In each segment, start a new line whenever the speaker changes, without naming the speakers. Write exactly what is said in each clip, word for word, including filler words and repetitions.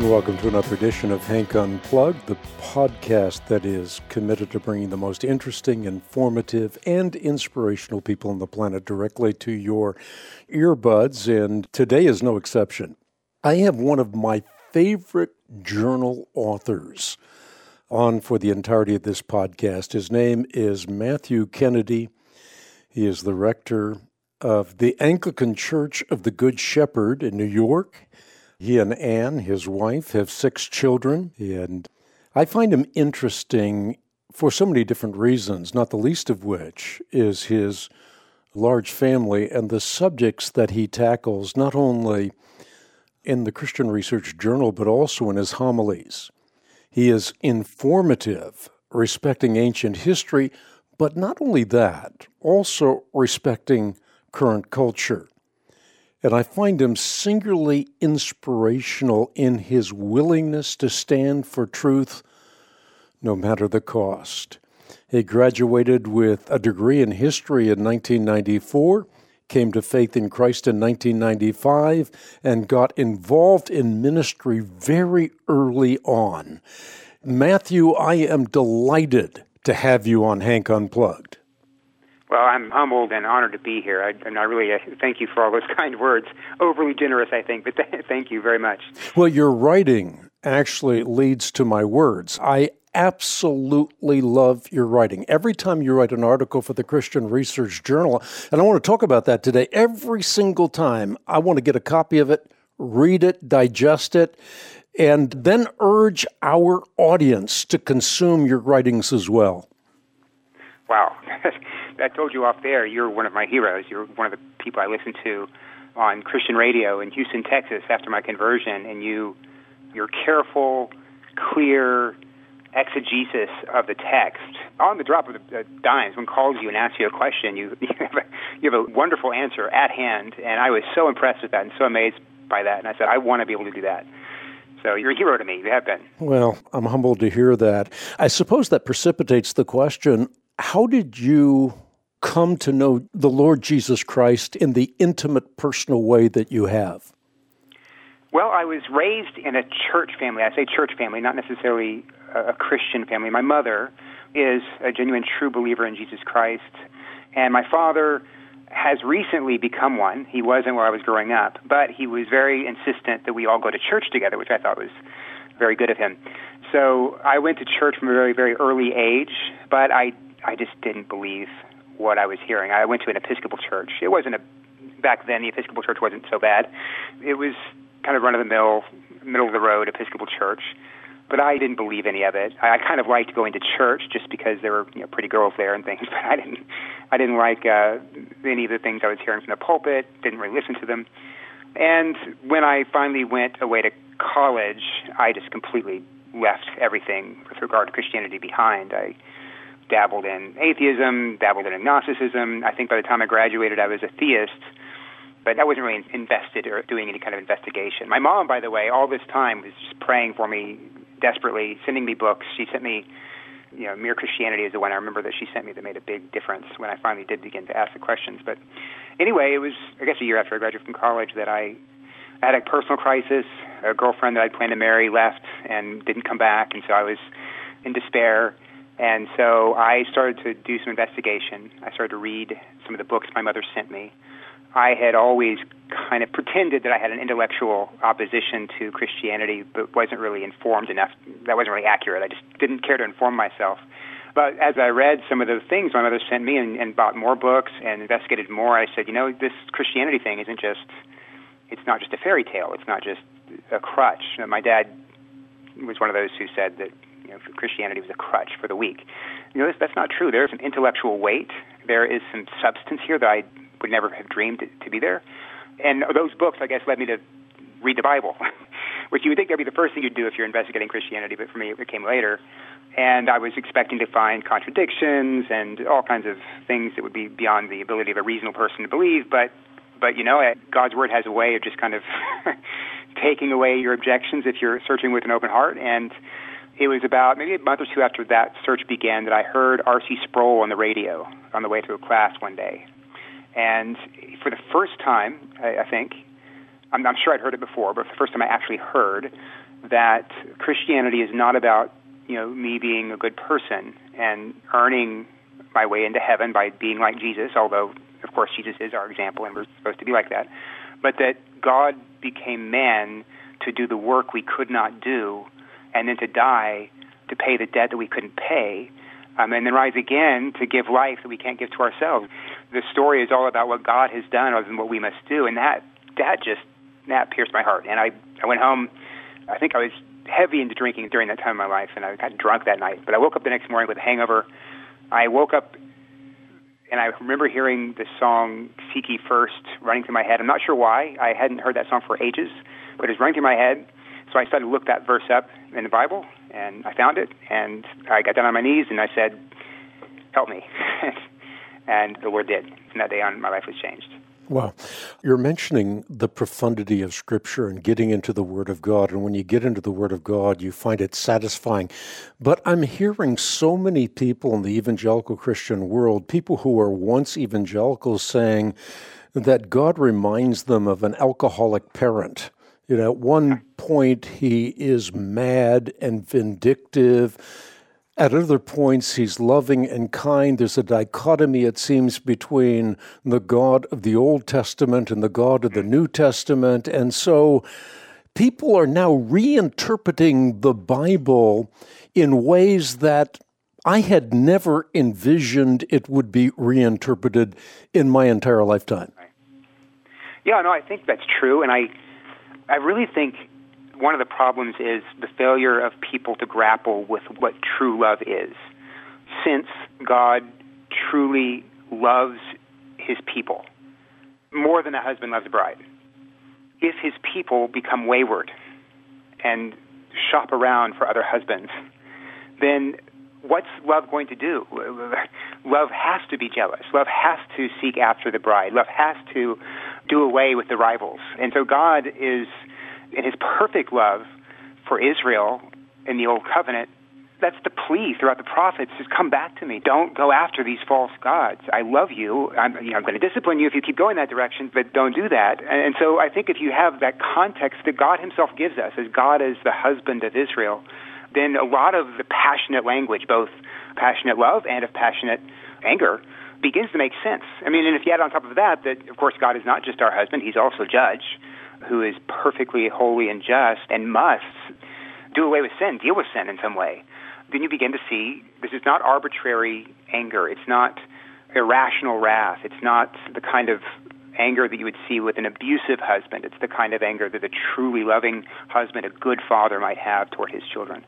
and welcome to another edition of Hank Unplugged, the podcast that is committed to bringing the most interesting, informative, and inspirational people on the planet directly to your earbuds, and today is no exception. I have one of my favorite journal authors on for the entirety of this podcast. His name is Matthew Kennedy. He is the rector of the Anglican Church of the Good Shepherd in New York. He and Anne, his wife, have six children, and I find him interesting for so many different reasons, not the least of which is his large family and the subjects that he tackles, not only in the Christian Research Journal, but also in his homilies. He is informative, respecting ancient history, but not only that, also respecting current culture. And I find him singularly inspirational in his willingness to stand for truth no matter the cost. He graduated with a degree in history in nineteen ninety-four, came to faith in Christ in nineteen ninety-five, and got involved in ministry very early on. Matthew, I am delighted to have you on Hank Unplugged.
Well, I'm humbled and honored to be here, I, and I really uh, thank you for all those kind words. Overly generous, I think, but th- thank you very much.
Well, your writing actually leads to my words. I absolutely love your writing. Every time you write an article for the Christian Research Journal, and I want to talk about that today, every single time I want to get a copy of it, read it, digest it, and then urge our audience to consume your writings as well.
Wow. I told you off there, you're one of my heroes. You're one of the people I listened to on Christian radio in Houston, Texas after my conversion, and you, your careful, clear exegesis of the text on the drop of the dime. Someone calls you and asks you a question, you, you, have a, you have a wonderful answer at hand, and I was so impressed with that and so amazed by that, and I said, I want to be able to do that. So you're a hero to me. You have been.
Well, I'm humbled to hear that. I suppose that precipitates the question, how did you come to know the Lord Jesus Christ in the intimate, personal way that you have?
Well, I was raised in a church family. I say church family, not necessarily a Christian family. My mother is a genuine, true believer in Jesus Christ, and my father has recently become one. He wasn't where I was growing up, but he was very insistent that we all go to church together, which I thought was very good of him. So I went to church from a very, very early age, but I I just didn't believe what I was hearing. I went to an Episcopal church. It wasn't a, back then the Episcopal church wasn't so bad. It was kind of run-of-the-mill, middle-of-the-road Episcopal church, but I didn't believe any of it. I, I kind of liked going to church just because there were, you know, pretty girls there and things, but I didn't I didn't like uh, any of the things I was hearing from the pulpit, didn't really listen to them. And when I finally went away to college, I just completely left everything with regard to Christianity behind. I dabbled in atheism, dabbled in agnosticism. I think by the time I graduated, I was a theist, but I wasn't really invested or doing any kind of investigation. My mom, by the way, all this time was just praying for me desperately, sending me books. She sent me, you know, Mere Christianity is the one I remember that she sent me that made a big difference when I finally did begin to ask the questions. But anyway, it was, I guess, a year after I graduated from college that I had a personal crisis. A girlfriend that I'd planned to marry left and didn't come back, and so I was in despair. And so I started to do some investigation. I started to read some of the books my mother sent me. I had always kind of pretended that I had an intellectual opposition to Christianity, but wasn't really informed enough. That wasn't really accurate. I just didn't care to inform myself. But as I read some of the things my mother sent me and, and bought more books and investigated more, I said, you know, this Christianity thing isn't just, it's not just a fairy tale. It's not just a crutch. You know, my dad was one of those who said that, you know, Christianity was a crutch for the weak. You know, that's not true. There's an intellectual weight. There is some substance here that I would never have dreamed to, to be there. And those books, I guess, led me to read the Bible, which you would think that would be the first thing you'd do if you're investigating Christianity, but for me it came later. And I was expecting to find contradictions and all kinds of things that would be beyond the ability of a reasonable person to believe, but, but you know, God's Word has a way of just kind of taking away your objections if you're searching with an open heart. And it was about maybe a month or two after that search began that I heard R C Sproul on the radio on the way to a class one day. And for the first time, I, I think, I'm, I'm sure I'd heard it before, but for the first time I actually heard that Christianity is not about, you know, me being a good person and earning my way into heaven by being like Jesus, although, of course, Jesus is our example and we're supposed to be like that, but that God became man to do the work we could not do and then to die to pay the debt that we couldn't pay, um, and then rise again to give life that we can't give to ourselves. The story is all about what God has done rather than what we must do, and that that just that pierced my heart. And I, I went home. I think I was heavy into drinking during that time of my life, and I got drunk that night. But I woke up the next morning with a hangover. I woke up, and I remember hearing the song "Seek Ye First" running through my head. I'm not sure why. I hadn't heard that song for ages, but it was running through my head. So I started to look that verse up in the Bible, and I found it, and I got down on my knees, and I said, "Help me." And the Lord did. From that day on, my life was changed.
Wow. You're mentioning the profundity of Scripture and getting into the Word of God. And when you get into the Word of God, you find it satisfying. But I'm hearing so many people in the evangelical Christian world, people who were once evangelicals, saying that God reminds them of an alcoholic parent. You know, at one point, he is mad and vindictive. At other points, he's loving and kind. There's a dichotomy, it seems, between the God of the Old Testament and the God of the New Testament. And so people are now reinterpreting the Bible in ways that I had never envisioned it would be reinterpreted in my entire lifetime.
Yeah, no, I think that's true. And I, I really think one of the problems is the failure of people to grapple with what true love is. Since God truly loves his people more than a husband loves a bride, if his people become wayward and shop around for other husbands, then what's love going to do? Love has to be jealous. Love has to seek after the bride. Love has to do away with the rivals. And so God is, in his perfect love for Israel in the Old Covenant, that's the plea throughout the prophets, is come back to me. Don't go after these false gods. I love you. I'm, you know, I'm going to discipline you if you keep going that direction, but don't do that. And, and so I think if you have that context that God himself gives us, as God is the husband of Israel, then a lot of the passionate language, both passionate love and of passionate anger, begins to make sense. I mean, and if you add on top of that, that of course God is not just our husband, he's also judge, who is perfectly holy and just and must do away with sin, deal with sin in some way, then you begin to see this is not arbitrary anger. It's not irrational wrath. It's not the kind of anger that you would see with an abusive husband. It's the kind of anger that a truly loving husband, a good father, might have toward his children.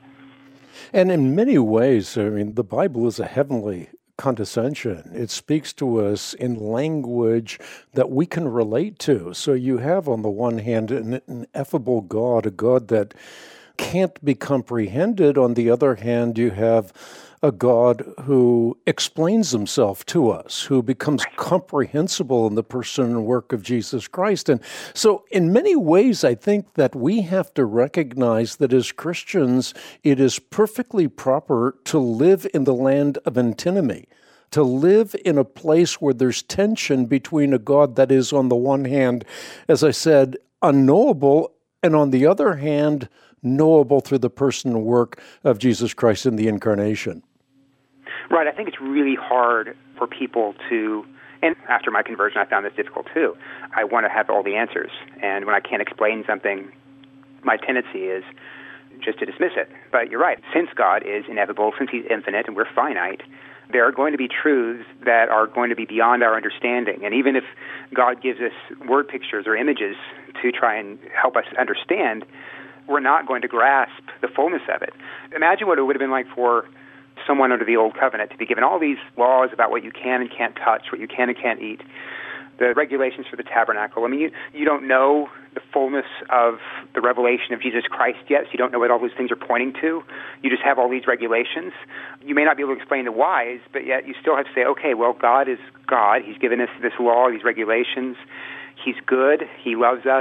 And in many ways, I mean, the Bible is a heavenly condescension. It speaks to us in language that we can relate to. So you have, on the one hand, an ineffable God, a God that can't be comprehended. On the other hand, you have a God who explains himself to us, who becomes comprehensible in the person and work of Jesus Christ. And so in many ways, I think that we have to recognize that as Christians, it is perfectly proper to live in the land of antinomy, to live in a place where there's tension between a God that is, on the one hand, as I said, unknowable, and on the other hand, knowable through the person and work of Jesus Christ in the incarnation.
Right. I think it's really hard for people to, and after my conversion, I found this difficult too. I want to have all the answers. And when I can't explain something, my tendency is just to dismiss it. But you're right. Since God is ineffable, since he's infinite and we're finite, there are going to be truths that are going to be beyond our understanding. And even if God gives us word pictures or images to try and help us understand, we're not going to grasp the fullness of it. Imagine what it would have been like for someone under the Old Covenant to be given all these laws about what you can and can't touch, what you can and can't eat, the regulations for the tabernacle. I mean, you, you don't know the fullness of the revelation of Jesus Christ yet, so you don't know what all these things are pointing to. You just have all these regulations. You may not be able to explain the whys, but yet you still have to say, okay, well, God is God. He's given us this law, these regulations. He's good. He loves us.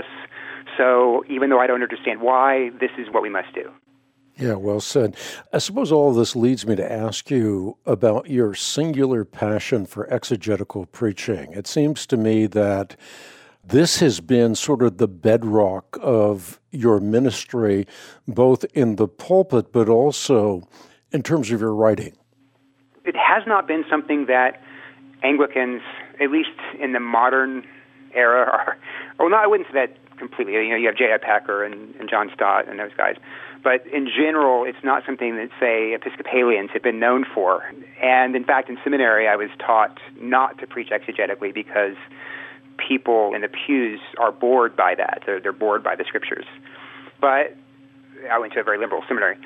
So even though I don't understand why, this is what we must do.
Yeah, well said. I suppose all of this leads me to ask you about your singular passion for exegetical preaching. It seems to me that this has been sort of the bedrock of your ministry, both in the pulpit but also in terms of your writing?
It has not been something that Anglicans, at least in the modern era, are, well, no, I wouldn't say that completely. You know, you have J I Packer and, and John Stott and those guys. But in general, it's not something that, say, Episcopalians have been known for. And in fact, in seminary, I was taught not to preach exegetically because people in the pews are bored by that. They're, they're bored by the scriptures. But I went to a very liberal seminary.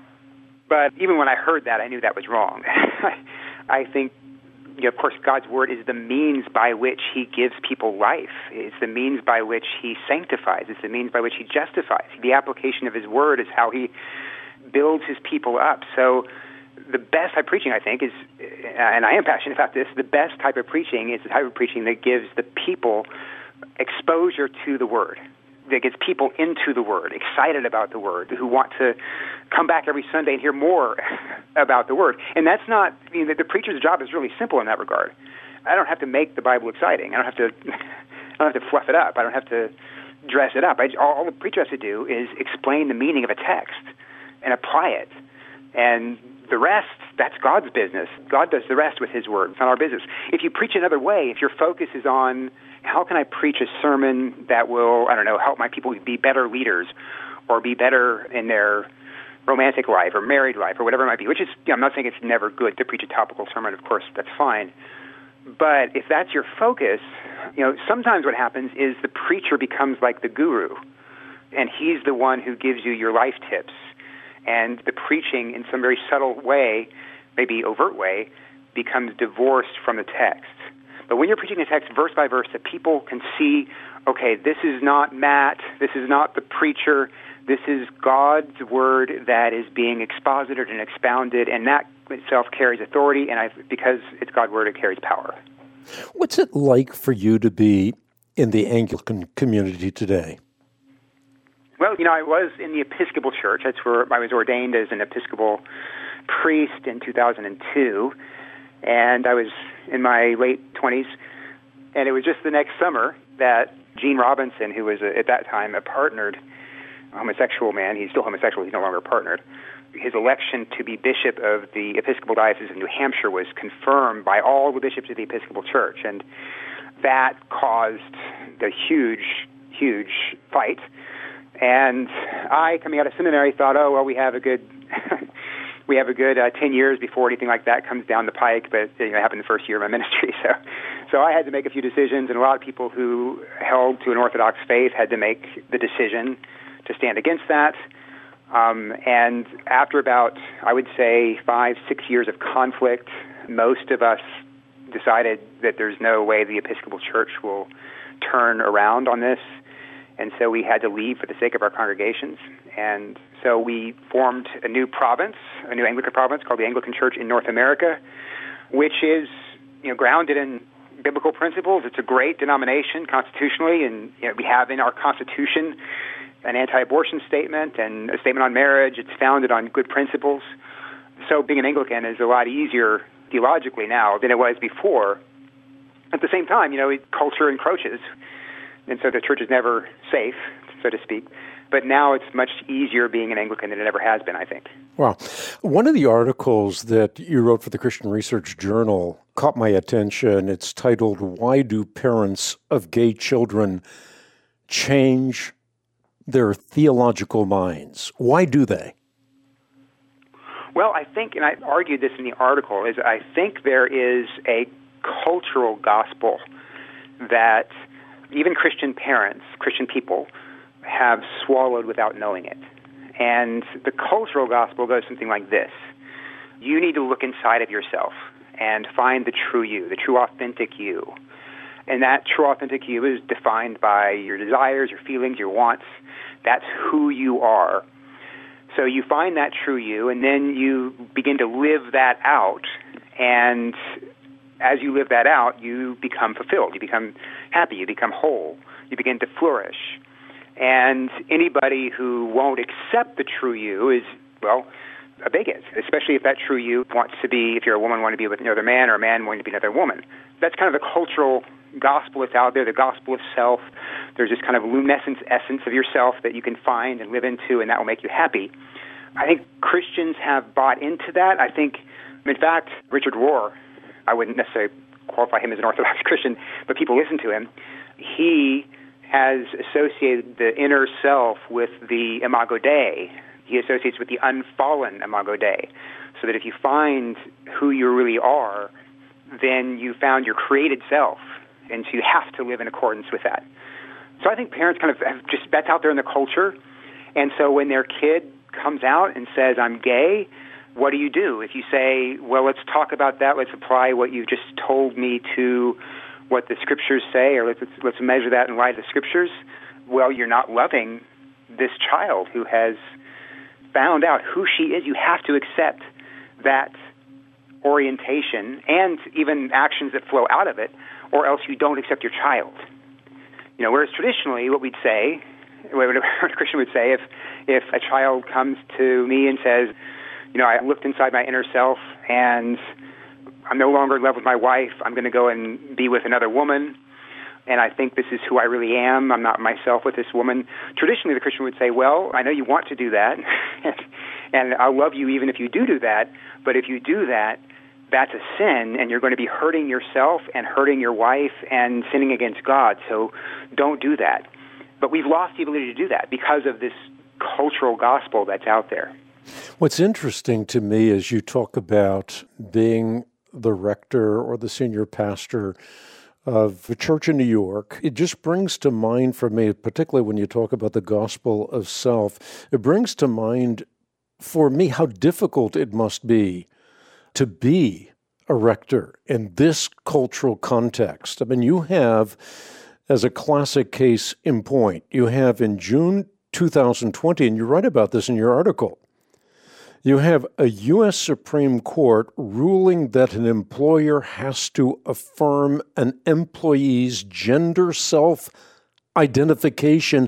But even when I heard that, I knew that was wrong. I think, you know, of course, God's Word is the means by which He gives people life. It's the means by which He sanctifies. It's the means by which He justifies. The application of His Word is how He builds His people up. So the best type of preaching, I think, is, and I am passionate about this, the best type of preaching is the type of preaching that gives the people exposure to the Word, that gets people into the Word, excited about the Word, who want to come back every Sunday and hear more about the Word. And that's not, I mean, the, the preacher's job is really simple in that regard. I don't have to make the Bible exciting. I don't have to, I don't have to fluff it up. I don't have to dress it up. I, all, all the preacher has to do is explain the meaning of a text and apply it. And the rest, that's God's business. God does the rest with His Word. It's not our business. If you preach another way, if your focus is on how can I preach a sermon that will, I don't know, help my people be better leaders or be better in their romantic life or married life or whatever it might be, which is, you know, I'm not saying it's never good to preach a topical sermon. Of course, that's fine. But if that's your focus, you know, sometimes what happens is the preacher becomes like the guru, and he's the one who gives you your life tips. And the preaching, in some very subtle way, maybe overt way, becomes divorced from the text. But when you're preaching a text verse by verse that people can see, okay, this is not Matt, this is not the preacher, this is God's Word that is being exposited and expounded, and that itself carries authority, and I, because it's God's Word, it carries power.
What's it like for you to be in the Anglican community today?
Well, you know, I was in the Episcopal Church. That's where I was ordained as an Episcopal priest in two thousand two, and I was in my late twenties, and it was just the next summer that Gene Robinson, who was a, at that time a partnered homosexual man, he's still homosexual, he's no longer partnered, his election to be bishop of the Episcopal Diocese of New Hampshire was confirmed by all the bishops of the Episcopal Church, and that caused the huge, huge fight. And I, coming out of seminary, thought, oh, well, we have a good we have a good uh, ten years before anything like that comes down the pike, but you know, it happened the first year of my ministry. So so I had to make a few decisions, and a lot of people who held to an Orthodox faith had to make the decision to stand against that. Um, and after about, I would say, five, six years of conflict, most of us decided that there's no way the Episcopal Church will turn around on this. And so we had to leave for the sake of our congregations. And so we formed a new province, a new Anglican province called the Anglican Church in North America, which is, you know, grounded in biblical principles. It's a great denomination constitutionally, and you know, we have in our Constitution an anti-abortion statement and a statement on marriage. It's founded on good principles. So being an Anglican is a lot easier theologically now than it was before. At the same time, you know, culture encroaches, and so the church is never safe, so to speak. But now it's much easier being an Anglican than it ever has been, I think.
Wow. One of the articles that you wrote for the Christian Research Journal caught my attention. It's titled, "Why Do Parents of Gay Children Change Their Theological Minds?" Why do they?
Well, I think, and I argued this in the article, is I think there is a cultural gospel that even Christian parents, Christian people, have swallowed without knowing it. And the cultural gospel goes something like this. You need to look inside of yourself and find the true you, the true authentic you. And that true authentic you is defined by your desires, your feelings, your wants. That's who you are. So you find that true you, and then you begin to live that out. And as you live that out, you become fulfilled. You become happy. You become whole. You begin to flourish. And anybody who won't accept the true you is, well, a bigot, especially if that true you wants to be, if you're a woman, want to be with another man, or a man wanting to be another woman. That's kind of the cultural gospel that's out there, the gospel of self. There's this kind of luminescent essence of yourself that you can find and live into, and that will make you happy. I think Christians have bought into that. I think, in fact, Richard Rohr, I wouldn't necessarily qualify him as an Orthodox Christian, but people listen to him. He has associated the inner self with the imago Dei. He associates with the unfallen imago Dei, so that if you find who you really are, then you found your created self, and so you have to live in accordance with that. So I think parents kind of have just, that's out there in the culture, and so when their kid comes out and says, I'm gay, what do you do? If you say, well, let's talk about that, let's apply what you just told me to what the Scriptures say, or let's, let's measure that in light of the Scriptures, well, you're not loving this child who has found out who she is. You have to accept that orientation and even actions that flow out of it, or else you don't accept your child. You know, whereas traditionally what we'd say, what a Christian would say, if if a child comes to me and says, you know, I looked inside my inner self and I'm no longer in love with my wife, I'm going to go and be with another woman, and I think this is who I really am, I'm not myself with this woman. Traditionally, the Christian would say, well, I know you want to do that, and I'll love you even if you do do that, but if you do that, that's a sin, and you're going to be hurting yourself and hurting your wife and sinning against God, so don't do that. But we've lost the ability to do that because of this cultural gospel that's out there.
What's interesting to me is you talk about being the rector or the senior pastor of a church in New York. It just brings to mind for me, particularly when you talk about the gospel of self, it brings to mind for me how difficult it must be to be a rector in this cultural context. I mean, you have, as a classic case in point, you have in June two thousand twenty, and you write about this in your article, you have a U S Supreme Court ruling that an employer has to affirm an employee's gender self-identification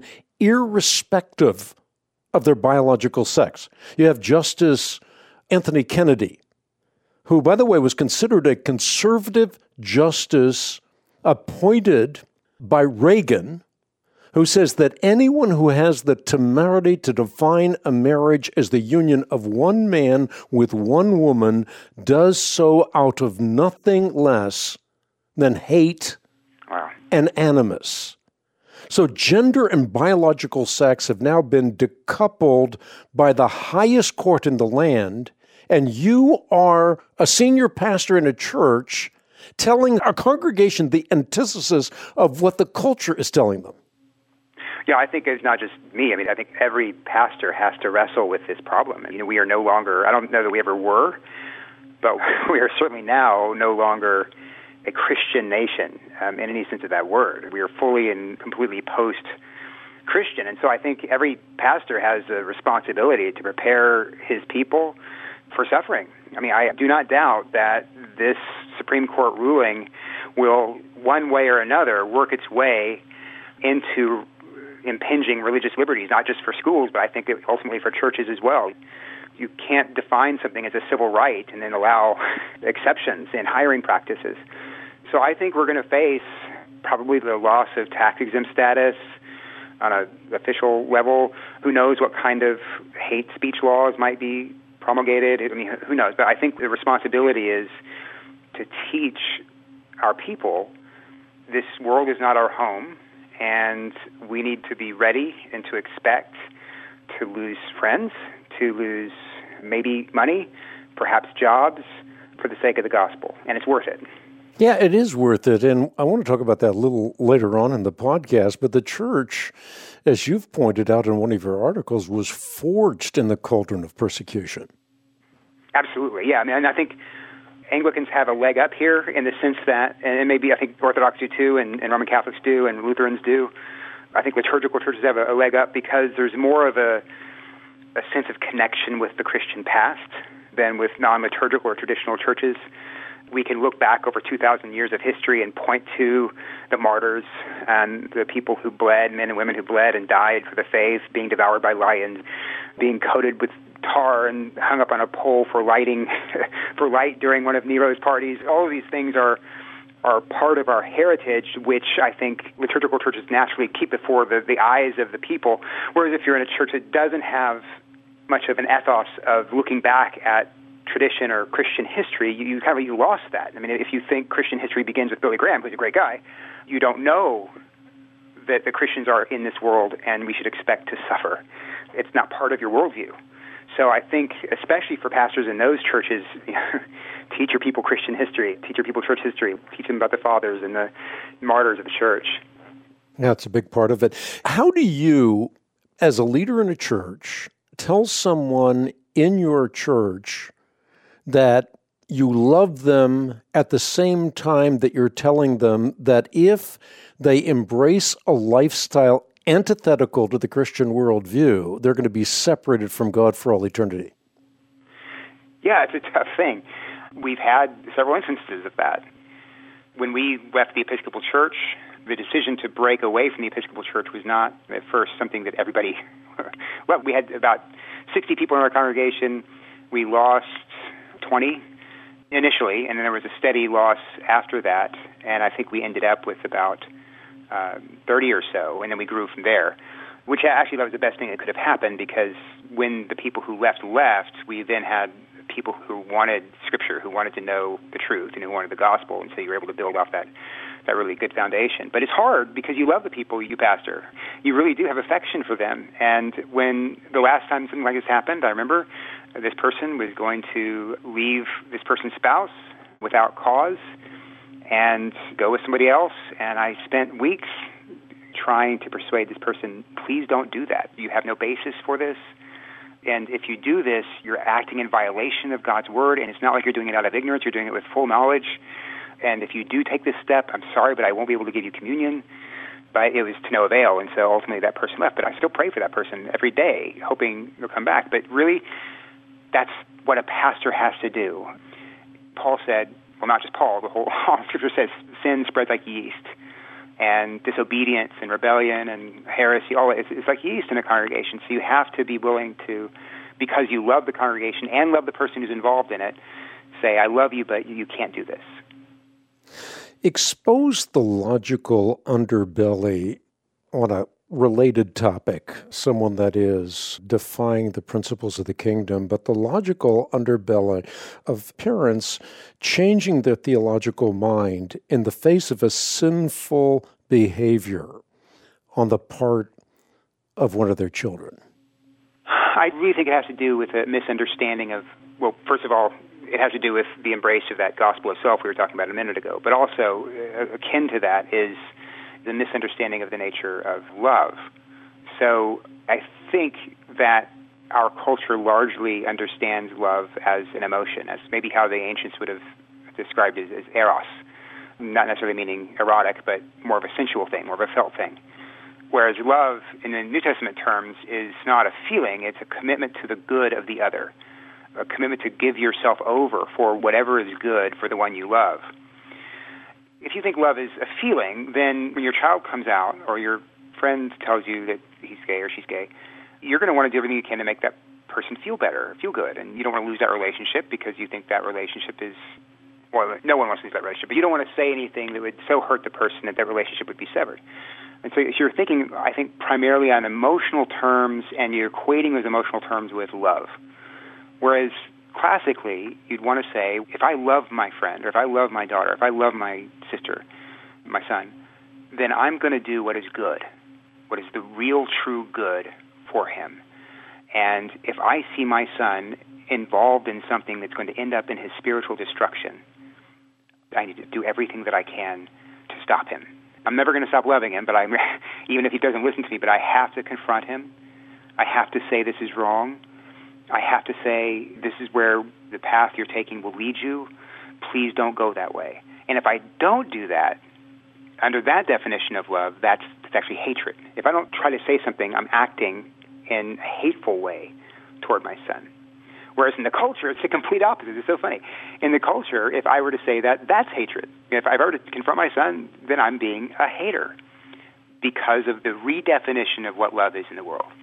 irrespective of their biological sex. You have Justice Anthony Kennedy, who, by the way, was considered a conservative justice appointed by Reagan, who says that anyone who has the temerity to define a marriage as the union of one man with one woman does so out of nothing less than hate
wow.
and animus. So gender and biological sex have now been decoupled by the highest court in the land, and you are a senior pastor in a church telling a congregation the antithesis of what the culture is telling them.
Yeah, I think it's not just me. I mean, I think every pastor has to wrestle with this problem. You know, we are no longer, I don't know that we ever were, but we are certainly now no longer a Christian nation um, in any sense of that word. We are fully and completely post-Christian. And so I think every pastor has a responsibility to prepare his people for suffering. I mean, I do not doubt that this Supreme Court ruling will, one way or another, work its way into impinging religious liberties, not just for schools, but I think ultimately for churches as well. You can't define something as a civil right and then allow exceptions in hiring practices. So I think we're going to face probably the loss of tax-exempt status on an official level. Who knows what kind of hate speech laws might be promulgated? I mean, who knows? But I think the responsibility is to teach our people this world is not our home, and we need to be ready and to expect to lose friends, to lose maybe money, perhaps jobs, for the sake of the gospel. And it's worth it.
Yeah, it is worth it. And I want to talk about that a little later on in the podcast. But the church, as you've pointed out in one of your articles, was forged in the cauldron of persecution.
Absolutely. Yeah. I mean, and I think Anglicans have a leg up here in the sense that, and maybe I think Orthodox do too, and, and Roman Catholics do, and Lutherans do. I think liturgical churches have a, a leg up because there's more of a, a sense of connection with the Christian past than with non-liturgical or traditional churches. We can look back over two thousand years of history and point to the martyrs and the people who bled, men and women who bled and died for the faith, being devoured by lions, being coated with tar and hung up on a pole for lighting, for light during one of Nero's parties. All of these things are are part of our heritage, which I think liturgical churches naturally keep before the, the eyes of the people. Whereas if you're in a church that doesn't have much of an ethos of looking back at tradition or Christian history, you, you kind of you lost that. I mean, if you think Christian history begins with Billy Graham, who's a great guy, you don't know that the Christians are in this world and we should expect to suffer. It's not part of your worldview. So I think, especially for pastors in those churches, teach your people Christian history, teach your people church history, teach them about the fathers and the martyrs of the church.
That's a big part of it. How do you, as a leader in a church, tell someone in your church that you love them at the same time that you're telling them that if they embrace a lifestyle antithetical to the Christian worldview, they're going to be separated from God for all eternity?
Yeah, it's a tough thing. We've had several instances of that. When we left the Episcopal Church, the decision to break away from the Episcopal Church was not at first something that everybody... well, we had about sixty people in our congregation. We lost twenty initially, and then there was a steady loss after that, and I think we ended up with about uh, thirty or so, and then we grew from there, which actually that was the best thing that could have happened, because when the people who left left, we then had people who wanted Scripture, who wanted to know the truth, and who wanted the gospel, and so you were able to build off that that really good foundation. But it's hard because you love the people you pastor. You really do have affection for them. And when the last time something like this happened, I remember this person was going to leave this person's spouse without cause and go with somebody else. And I spent weeks trying to persuade this person, please don't do that. You have no basis for this. And if you do this, you're acting in violation of God's word, and it's not like you're doing it out of ignorance. You're doing it with full knowledge. And if you do take this step, I'm sorry, but I won't be able to give you communion. But it was to no avail, and so ultimately that person left. But I still pray for that person every day, hoping they'll come back. But really, that's what a pastor has to do. Paul said, well, not just Paul, the whole all Scripture says, sin spreads like yeast. And disobedience and rebellion and heresy, all it's, it's like yeast in a congregation. So you have to be willing to, because you love the congregation and love the person who's involved in it, say, I love you, but you can't do this.
Expose the logical underbelly on a related topic, someone that is defying the principles of the kingdom, but the logical underbelly of parents changing their theological mind in the face of a sinful behavior on the part of one of their children.
I really think it has to do with a misunderstanding of, well, first of all, it has to do with the embrace of that gospel itself we were talking about a minute ago, but also uh, akin to that is the misunderstanding of the nature of love. So I think that our culture largely understands love as an emotion, as maybe how the ancients would have described it as eros, not necessarily meaning erotic, but more of a sensual thing, more of a felt thing. Whereas love, in the New Testament terms, is not a feeling, it's a commitment to the good of the other, a commitment to give yourself over for whatever is good for the one you love. If you think love is a feeling, then when your child comes out or your friend tells you that he's gay or she's gay, you're going to want to do everything you can to make that person feel better, feel good. And you don't want to lose that relationship because you think that relationship is, well, no one wants to lose that relationship, but you don't want to say anything that would so hurt the person that that relationship would be severed. And so you're thinking, I think, primarily on emotional terms, and you're equating those emotional terms with love. Whereas classically, you'd want to say, if I love my friend, or if I love my daughter, if I love my sister, my son, then I'm going to do what is good, what is the real, true good for him. And if I see my son involved in something that's going to end up in his spiritual destruction, I need to do everything that I can to stop him. I'm never going to stop loving him, but I'm even if he doesn't listen to me, but I have to confront him. I have to say this is wrong. I have to say, this is where the path you're taking will lead you. Please don't go that way. And if I don't do that, under that definition of love, that's, that's actually hatred. If I don't try to say something, I'm acting in a hateful way toward my son. Whereas in the culture, it's the complete opposite. It's so funny. In the culture, if I were to say that, that's hatred. If I were to confront my son, then I'm being a hater because of the redefinition of what love is in the world.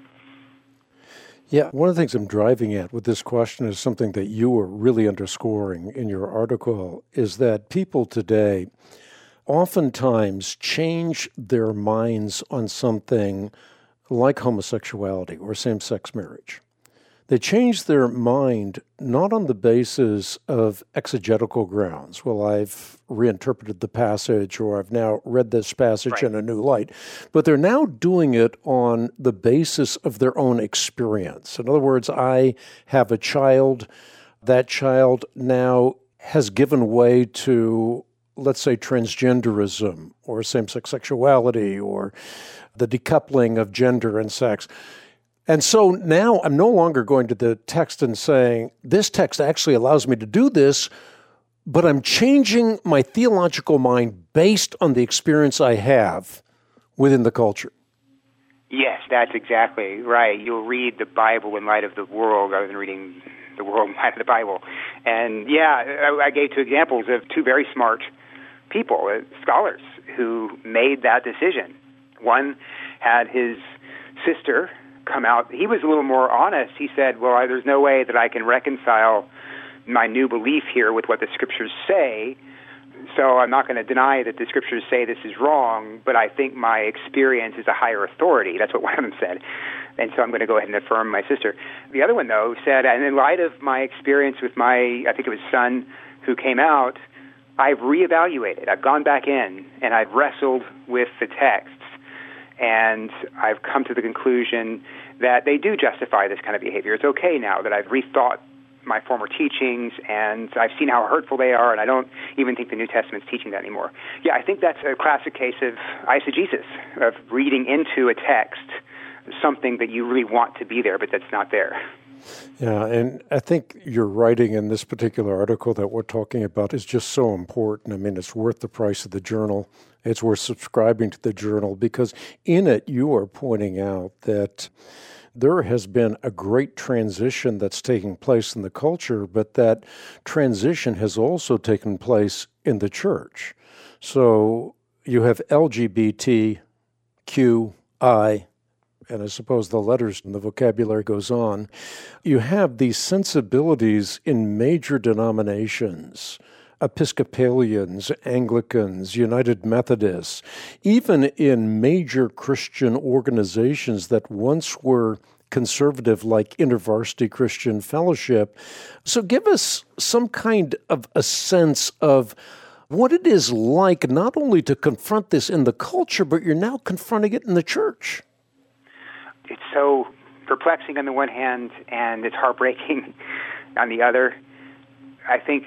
Yeah, one of the things I'm driving at with this question is something that you were really underscoring in your article, is that people today oftentimes change their minds on something like homosexuality or same-sex marriage. They change their mind not on the basis of exegetical grounds. Well, I've reinterpreted the passage, or I've now read this passage
Right.
in a new light, but they're now doing it on the basis of their own experience. In other words, I have a child. That child now has given way to, let's say, transgenderism or same-sex sexuality or the decoupling of gender and sex. And so now I'm no longer going to the text and saying, this text actually allows me to do this, but I'm changing my theological mind based on the experience I have within the culture.
Yes, that's exactly right. You'll read the Bible in light of the world rather than reading the world in light of the Bible. And yeah, I, I gave two examples of two very smart people, uh, scholars, who made that decision. One had his sister come out. He was a little more honest. He said, well, I, there's no way that I can reconcile my new belief here with what the Scriptures say, so I'm not going to deny that the Scriptures say this is wrong, but I think my experience is a higher authority. That's what one of them said. And so I'm going to go ahead and affirm my sister. The other one, though, said, and in light of my experience with my, I think it was son who came out, I've reevaluated. I've gone back in, and I've wrestled with the texts, and I've come to the conclusion that they do justify this kind of behavior. It's okay now that I've rethought my former teachings, and I've seen how hurtful they are, and I don't even think the New Testament's teaching that anymore. Yeah, I think that's a classic case of eisegesis, of reading into a text something that you really want to be there, but that's not there.
Yeah, and I think your writing in this particular article that we're talking about is just so important. I mean, it's worth the price of the journal. It's worth subscribing to the journal, because in it you are pointing out that there has been a great transition that's taking place in the culture, but that transition has also taken place in the church. So you have L G B T Q I, and I suppose the letters and the vocabulary goes on. You have these sensibilities in major denominations, Episcopalians, Anglicans, United Methodists, even in major Christian organizations that once were conservative, like InterVarsity Christian Fellowship. So give us some kind of a sense of what it is like not only to confront this in the culture, but you're now confronting it in the church.
It's so perplexing on the one hand, and it's heartbreaking on the other. I think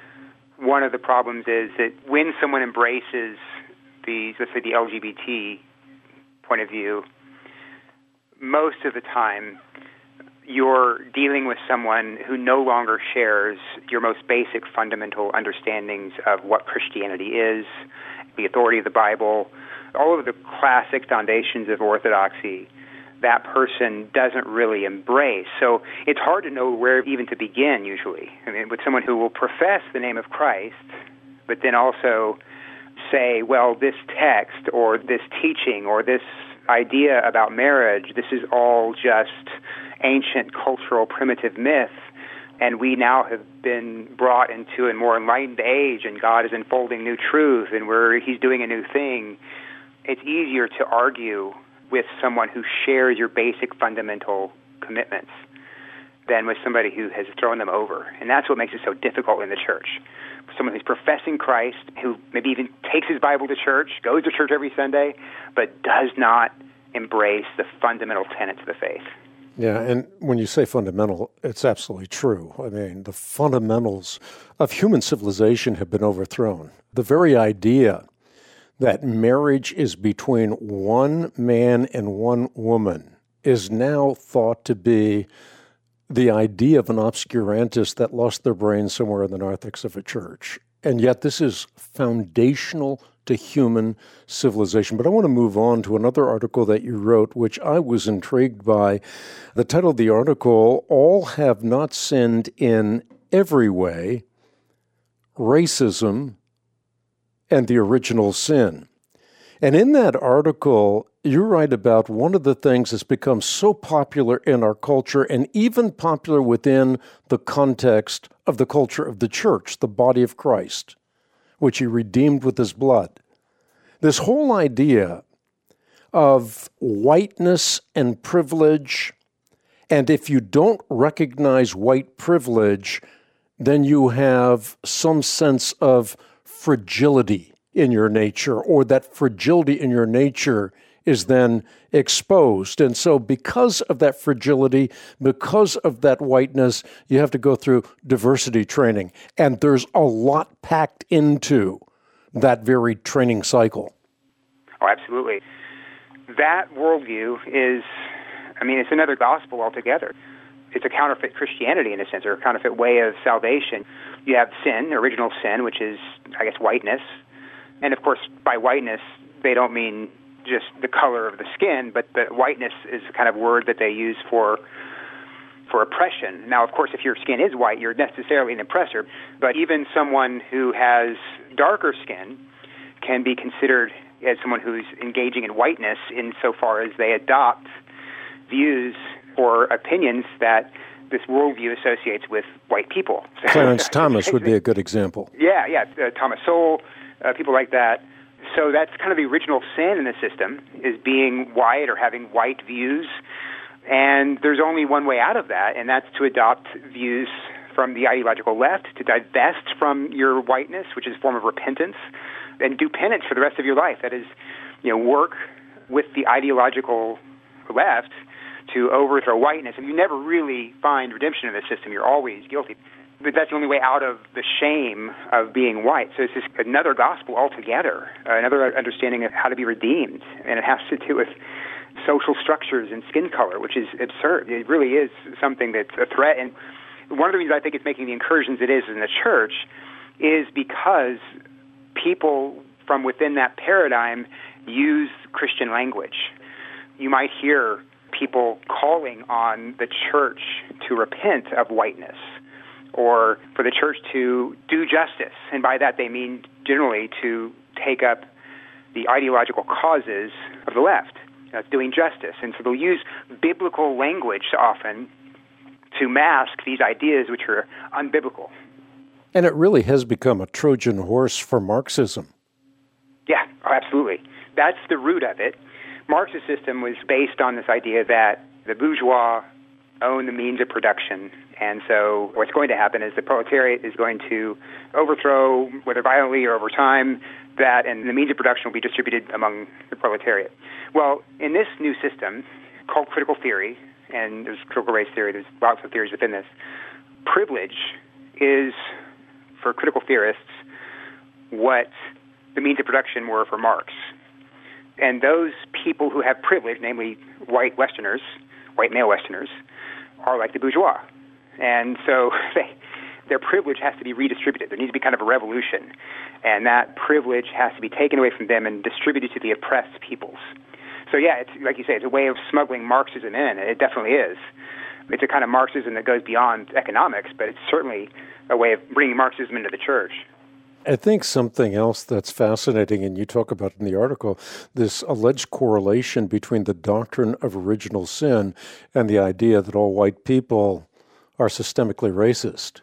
one of the problems is that when someone embraces the, let's say, the L G B T point of view, most of the time you're dealing with someone who no longer shares your most basic fundamental understandings of what Christianity is, the authority of the Bible, all of the classic foundations of orthodoxy. That person doesn't really embrace. So it's hard to know where even to begin, usually. I mean, with someone who will profess the name of Christ, but then also say, well, this text or this teaching or this idea about marriage, this is all just ancient, cultural, primitive myth, and we now have been brought into a more enlightened age, and God is unfolding new truth, and we're, He's doing a new thing. It's easier to argue with someone who shares your basic fundamental commitments than with somebody who has thrown them over. And that's what makes it so difficult in the church. Someone who's professing Christ, who maybe even takes his Bible to church, goes to church every Sunday, but does not embrace the fundamental tenets of the faith.
Yeah, and when you say fundamental, it's absolutely true. I mean, the fundamentals of human civilization have been overthrown. The very idea that marriage is between one man and one woman is now thought to be the idea of an obscurantist that lost their brains somewhere in the narthex of a church. And yet this is foundational to human civilization. But I want to move on to another article that you wrote, which I was intrigued by. The title of the article, All Have Not Sinned in Every Way, Racism and the Original Sin. And in that article, you write about one of the things that's become so popular in our culture and even popular within the context of the culture of the church, the body of Christ, which He redeemed with His blood. This whole idea of whiteness and privilege, and if you don't recognize white privilege, then you have some sense of fragility in your nature, or that fragility in your nature is then exposed. And so because of that fragility, because of that whiteness, you have to go through diversity training. And there's a lot packed into that very training cycle.
Oh, absolutely. That worldview is, I mean, it's another gospel altogether. It's a counterfeit Christianity in a sense, or a counterfeit way of salvation. You have sin, original sin, which is, I guess, whiteness. And of course, by whiteness, they don't mean just the color of the skin, but the whiteness is the kind of word that they use for for oppression. Now, of course, if your skin is white, you're necessarily an oppressor. But even someone who has darker skin can be considered as someone who's engaging in whiteness insofar as they adopt views or opinions that this worldview associates with white people.
Clarence Thomas would be a good example.
Yeah, yeah, uh, Thomas Sowell, uh, people like that. So that's kind of the original sin in the system, is being white or having white views. And there's only one way out of that, and that's to adopt views from the ideological left, to divest from your whiteness, which is a form of repentance, and do penance for the rest of your life. That is, you know, work with the ideological left to overthrow whiteness. And you never really find redemption in the system. You're always guilty. But that's the only way out of the shame of being white. So it's just another gospel altogether, uh, another understanding of how to be redeemed. And it has to do with social structures and skin color, which is absurd. It really is something that's a threat. And one of the reasons I think it's making the incursions it is in the church is because people from within that paradigm use Christian language. You might hear people calling on the church to repent of whiteness, or for the church to do justice. And by that they mean generally to take up the ideological causes of the left. That's doing justice. And so they'll use biblical language often to mask these ideas which are unbiblical.
And it really has become a Trojan horse for Marxism.
Yeah, oh, absolutely. That's the root of it. Marx's system was based on this idea that the bourgeois own the means of production. And so what's going to happen is the proletariat is going to overthrow, whether violently or over time, that, and the means of production will be distributed among the proletariat. Well, in this new system called critical theory, and there's critical race theory, there's lots of theories within this, privilege is, for critical theorists, what the means of production were for Marx. And those people who have privilege, namely white Westerners, white male Westerners, are like the bourgeois. And so they, their privilege has to be redistributed. There needs to be kind of a revolution. And that privilege has to be taken away from them and distributed to the oppressed peoples. So yeah, it's like you say, it's a way of smuggling Marxism in. It definitely is. It's a kind of Marxism that goes beyond economics, but it's certainly a way of bringing Marxism into the church.
I think something else that's fascinating, and you talk about in the article, this alleged correlation between the doctrine of original sin and the idea that all white people are systemically racist.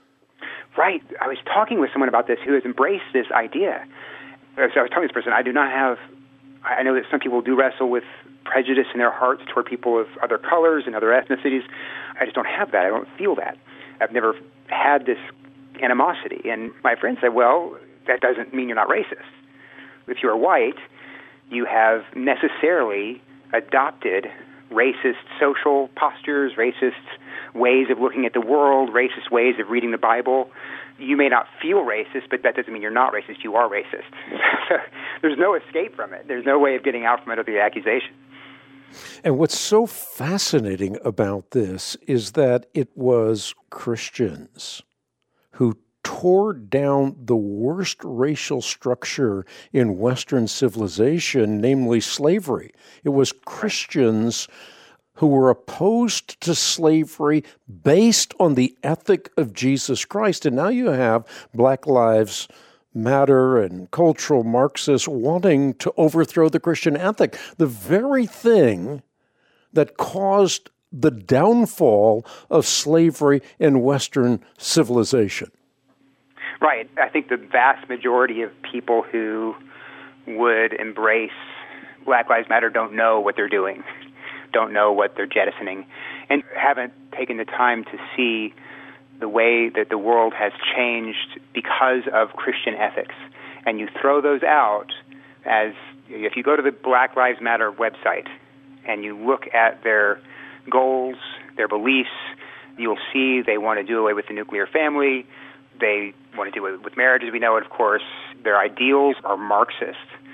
Right. I was talking with someone about this who has embraced this idea. So I was telling this person, I do not have, I know that some people do wrestle with prejudice in their hearts toward people of other colors and other ethnicities. I just don't have that. I don't feel that. I've never had this animosity. And my friend said, well, that doesn't mean you're not racist. If you're white, you have necessarily adopted racist social postures, racist ways of looking at the world, racist ways of reading the Bible. You may not feel racist, but that doesn't mean you're not racist. You are racist. There's no escape from it. There's no way of getting out from under the accusation.
And what's so fascinating about this is that it was Christians who tore down the worst racial structure in Western civilization, namely slavery. It was Christians who were opposed to slavery based on the ethic of Jesus Christ. And now you have Black Lives Matter and cultural Marxists wanting to overthrow the Christian ethic, the very thing that caused the downfall of slavery in Western civilization.
Right. I think the vast majority of people who would embrace Black Lives Matter don't know what they're doing, don't know what they're jettisoning, and haven't taken the time to see the way that the world has changed because of Christian ethics. And you throw those out as, if you go to the Black Lives Matter website and you look at their goals, their beliefs, you'll see they want to do away with the nuclear family. They want to do away with marriage, as we know it, of course. Their ideals are Marxist.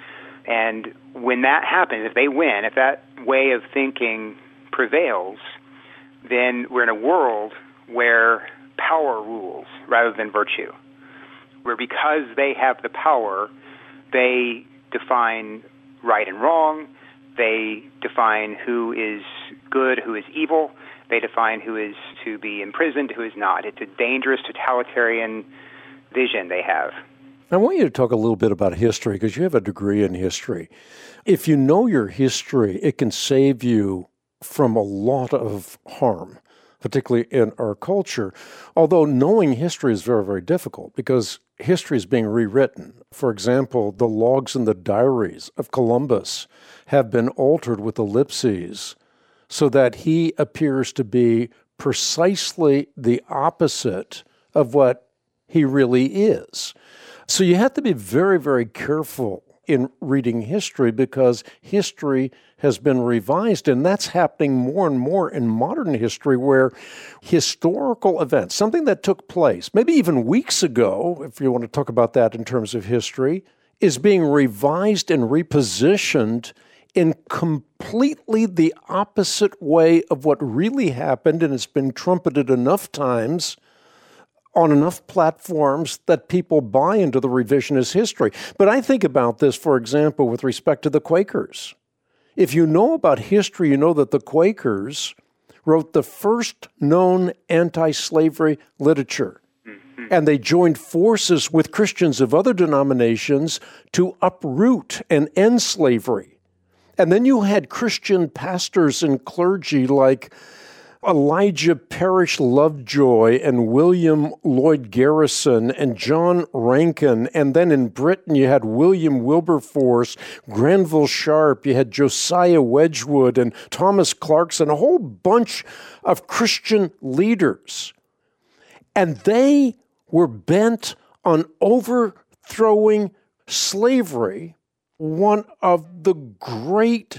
And when that happens, if they win, if that way of thinking prevails, then we're in a world where power rules rather than virtue, where because they have the power, they define right and wrong, they define who is good, who is evil, they define who is to be imprisoned, who is not. It's a dangerous totalitarian vision they have.
I want you to talk a little bit about history, because you have a degree in history. If you know your history, it can save you from a lot of harm, particularly in our culture, although knowing history is very, very difficult because history is being rewritten. For example, the logs in the diaries of Columbus have been altered with ellipses so that he appears to be precisely the opposite of what he really is. So you have to be very, very careful in reading history because history has been revised, and that's happening more and more in modern history where historical events, something that took place maybe even weeks ago, if you want to talk about that in terms of history, is being revised and repositioned in completely the opposite way of what really happened, and it's been trumpeted enough times on enough platforms that people buy into the revisionist history. But I think about this, for example, with respect to the Quakers. If you know about history, you know that the Quakers wrote the first known anti-slavery literature. Mm-hmm. And they joined forces with Christians of other denominations to uproot and end slavery. And then you had Christian pastors and clergy like Elijah Parrish Lovejoy and William Lloyd Garrison and John Rankin. And then in Britain, you had William Wilberforce, Granville Sharp, you had Josiah Wedgwood and Thomas Clarkson, a whole bunch of Christian leaders. And they were bent on overthrowing slavery, one of the great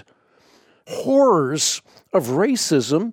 horrors of racism.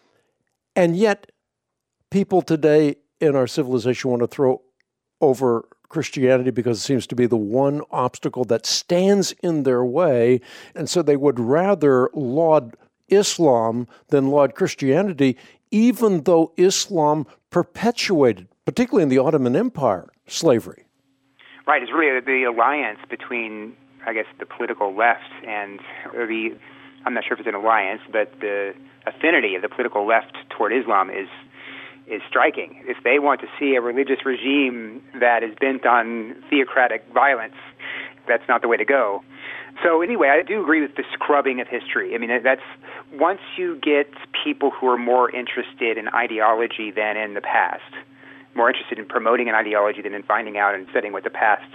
And yet, people today in our civilization want to throw over Christianity because it seems to be the one obstacle that stands in their way. And so they would rather laud Islam than laud Christianity, even though Islam perpetuated, particularly in the Ottoman Empire, slavery. Right.
It's really the alliance between, I guess, the political left and the, I'm not sure if it's an alliance, but the affinity of the political left toward Islam is is striking. If they want to see a religious regime that is bent on theocratic violence, that's not the way to go. So anyway, I do agree with the scrubbing of history. I mean, that's once you get people who are more interested in ideology than in the past, more interested in promoting an ideology than in finding out and studying what the past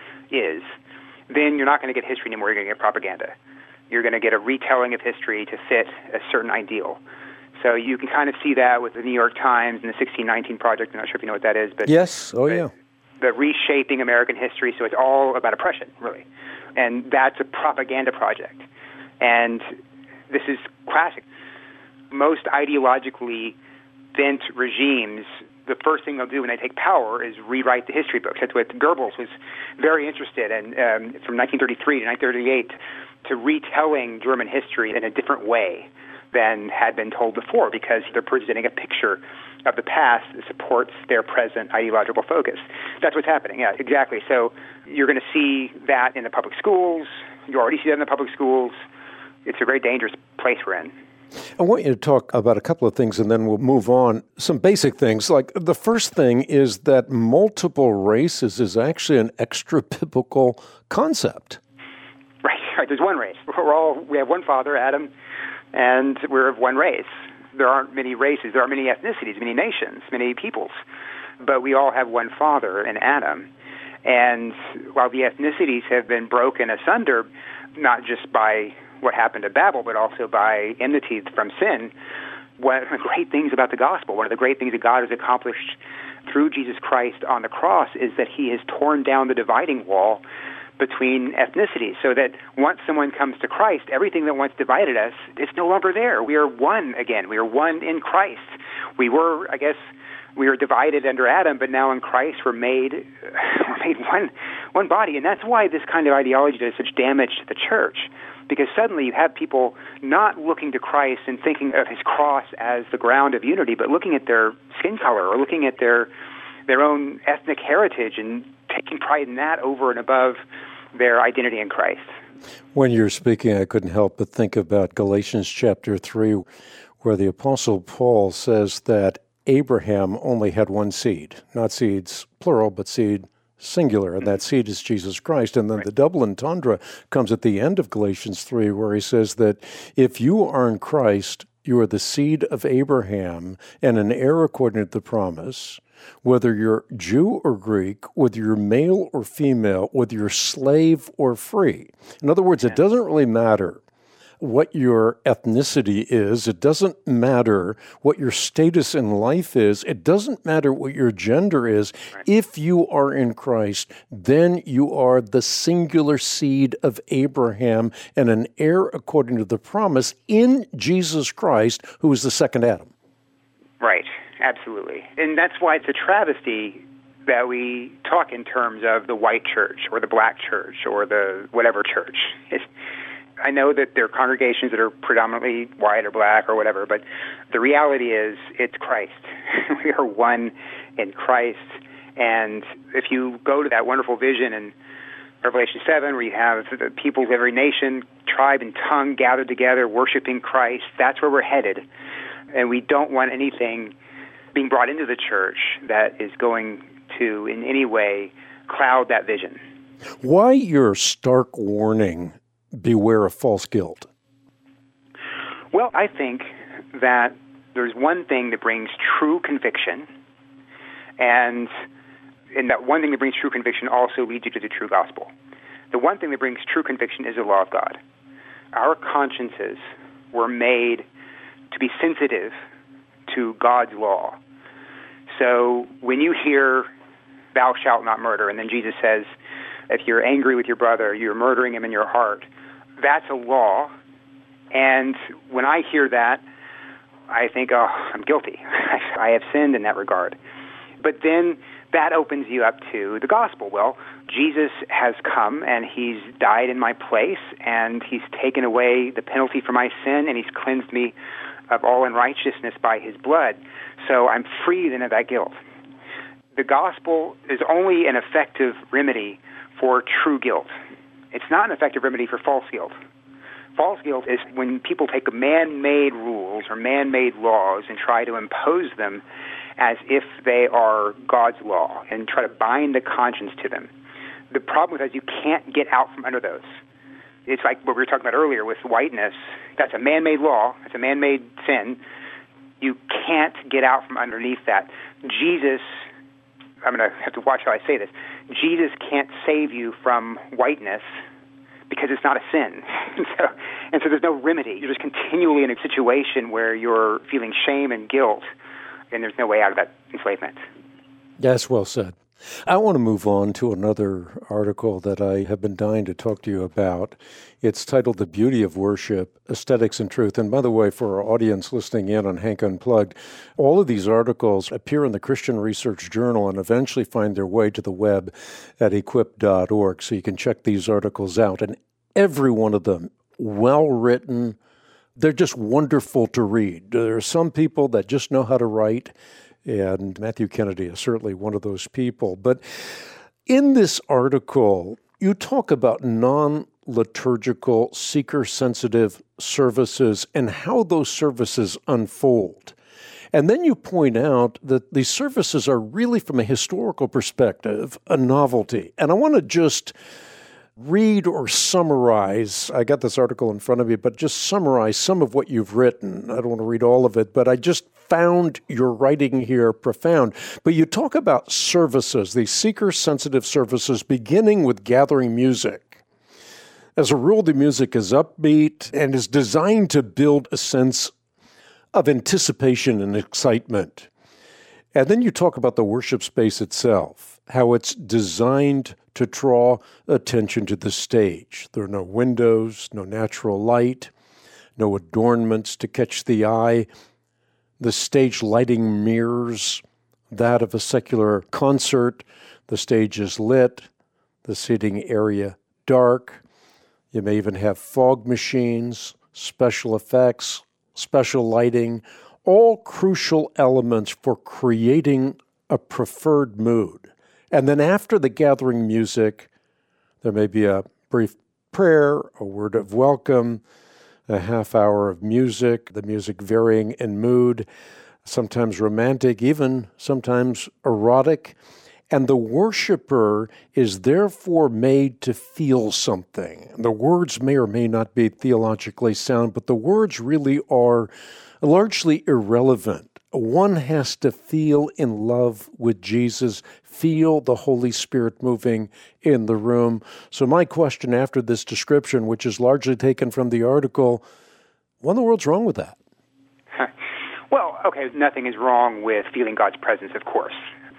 is, then you're not going to get history anymore. You're going to get propaganda. You're going to get a retelling of history to fit a certain ideal. So you can kind of see that with the New York Times and the sixteen nineteen Project. I'm not sure if you know what that is. But
yes, oh yeah.
The reshaping American history, so it's all about oppression, really. And that's a propaganda project. And this is classic. Most ideologically bent regimes, the first thing they'll do when they take power is rewrite the history books. That's what Goebbels was very interested in um, from nineteen thirty-three to nineteen thirty-eight, to retelling German history in a different way than had been told before, because they're presenting a picture of the past that supports their present ideological focus. That's what's happening, yeah, exactly. So you're going to see that in the public schools. You already see that in the public schools. It's a very dangerous place we're in.
I want you to talk about a couple of things, and then we'll move on. Some basic things. Like the first thing is that multiple races is actually an extra-biblical concept.
Right, right. There's one race. We're all we have one father, Adam, and we're of one race. There aren't many races. There are many ethnicities, many nations, many peoples, but we all have one father in Adam. And while the ethnicities have been broken asunder, not just by what happened at Babel, but also by enmity from sin, one of the great things about the gospel, one of the great things that God has accomplished through Jesus Christ on the cross is that he has torn down the dividing wall between ethnicities, so that once someone comes to Christ, everything that once divided us is no longer there. We are one again. We are one in Christ. We were, I guess, we were divided under Adam, but now in Christ we're made we're made one one body, and that's why this kind of ideology does such damage to the church. Because suddenly you have people not looking to Christ and thinking of his cross as the ground of unity, but looking at their skin color or looking at their their own ethnic heritage and taking pride in that over and above their identity in Christ.
When you're speaking, I couldn't help but think about Galatians chapter three, where the Apostle Paul says that Abraham only had one seed, not seeds plural, but seed singular, and that seed is Jesus Christ. And then right. the double entendre comes at the end of Galatians three, where he says that if you are in Christ, you are the seed of Abraham and an heir according to the promise, whether you're Jew or Greek, whether you're male or female, whether you're slave or free. In other words, yeah. it doesn't really matter what your ethnicity is. It doesn't matter what your status in life is. It doesn't matter what your gender is. Right. If you are in Christ, then you are the singular seed of Abraham and an heir according to the promise in Jesus Christ, who is the second Adam.
Right, absolutely. And that's why it's a travesty that we talk in terms of the white church or the black church or the whatever church. It's, I know that there are congregations that are predominantly white or black or whatever, but the reality is it's Christ. We are one in Christ. And if you go to that wonderful vision in Revelation seven, where you have the peoples of every nation, tribe, and tongue gathered together, worshiping Christ, that's where we're headed. And we don't want anything being brought into the church that is going to, in any way, cloud that vision.
Why your stark warning, beware of false guilt?
Well, I think that there's one thing that brings true conviction, and, and that one thing that brings true conviction also leads you to the true gospel. The one thing that brings true conviction is the law of God. Our consciences were made to be sensitive to God's law. So when you hear, thou shalt not murder, and then Jesus says, if you're angry with your brother, you're murdering him in your heart, that's a law. And when I hear that, I think, oh, I'm guilty. I have sinned in that regard. But then that opens you up to the gospel. Well, Jesus has come, and he's died in my place, and he's taken away the penalty for my sin, and he's cleansed me of all unrighteousness by his blood. So I'm free then of that guilt. The gospel is only an effective remedy for true guilt. It's not an effective remedy for false guilt. False guilt is when people take man-made rules or man-made laws and try to impose them as if they are God's law and try to bind the conscience to them. The problem with that is you can't get out from under those. It's like what we were talking about earlier with whiteness. That's a man-made law. It's a man-made sin. You can't get out from underneath that. Jesus, I'm going to have to watch how I say this, Jesus can't save you from whiteness because it's not a sin. and, so, and so there's no remedy. You're just continually in a situation where you're feeling shame and guilt, and there's no way out of that enslavement.
That's well said. I want to move on to another article that I have been dying to talk to you about. It's titled The Beauty of Worship, Aesthetics and Truth. And by the way, for our audience listening in on Hank Unplugged, all of these articles appear in the Christian Research Journal and eventually find their way to the web at equip dot org. So you can check these articles out. And every one of them, well-written, they're just wonderful to read. There are some people that just know how to write, and Matthew Kennedy is certainly one of those people. But in this article, you talk about non-liturgical, seeker-sensitive services and how those services unfold. And then you point out that these services are really, from a historical perspective, a novelty. And I want to just read or summarize, I got this article in front of me, but just summarize some of what you've written. I don't want to read all of it, but I just found your writing here profound. But you talk about services, these seeker-sensitive services, beginning with gathering music. As a rule, the music is upbeat and is designed to build a sense of anticipation and excitement. And then you talk about the worship space itself, how it's designed to draw attention to the stage. There are no windows, no natural light, no adornments to catch the eye. The stage lighting mirrors that of a secular concert. The stage is lit, the seating area dark. You may even have fog machines, special effects, special lighting, all crucial elements for creating a preferred mood. And then after the gathering music, there may be a brief prayer, a word of welcome, a half hour of music, the music varying in mood, sometimes romantic, even sometimes erotic. And the worshiper is therefore made to feel something. The words may or may not be theologically sound, but the words really are largely irrelevant. One has to feel in love with Jesus, feel the Holy Spirit moving in the room. So my question after this description, which is largely taken from the article, what in the world's wrong with that?
Well, okay, nothing is wrong with feeling God's presence, of course.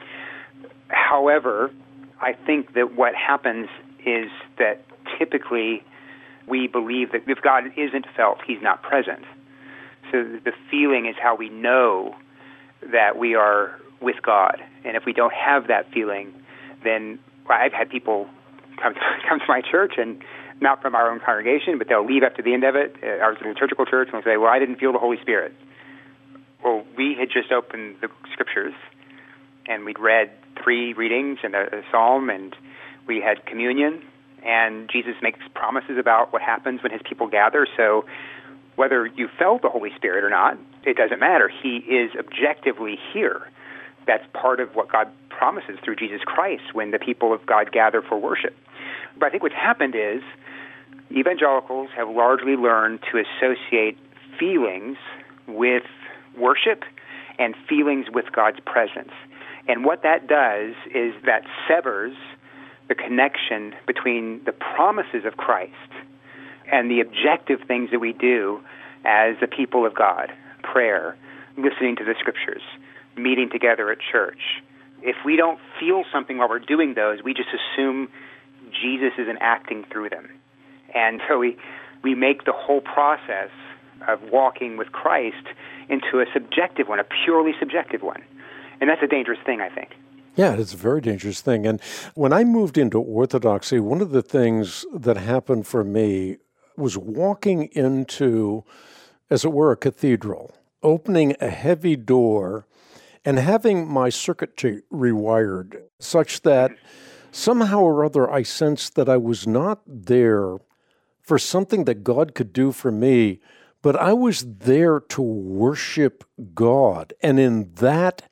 However, I think that what happens is that typically we believe that if God isn't felt, he's not present. So the feeling is how we know that we are with God. And if we don't have that feeling, then I've had people come to, come to my church, and not from our own congregation, but they'll leave after the end of it. I was in a liturgical church, and they'll say, well, I didn't feel the Holy Spirit. Well, we had just opened the Scriptures, and we'd read three readings and a, a psalm, and we had communion, and Jesus makes promises about what happens when his people gather. So whether you felt the Holy Spirit or not, it doesn't matter. He is objectively here. That's part of what God promises through Jesus Christ when the people of God gather for worship. But I think what's happened is evangelicals have largely learned to associate feelings with worship and feelings with God's presence. And what that does is that severs the connection between the promises of Christ and the objective things that we do as the people of God, prayer, listening to the Scriptures, meeting together at church. If we don't feel something while we're doing those, we just assume Jesus isn't acting through them. And so we, we make the whole process of walking with Christ into a subjective one, a purely subjective one. And that's a dangerous thing, I think.
Yeah, it's a very dangerous thing. And when I moved into Orthodoxy, one of the things that happened for me was walking into, as it were, a cathedral, opening a heavy door and having my circuitry rewired such that somehow or other I sensed that I was not there for something that God could do for me, but I was there to worship God. And in that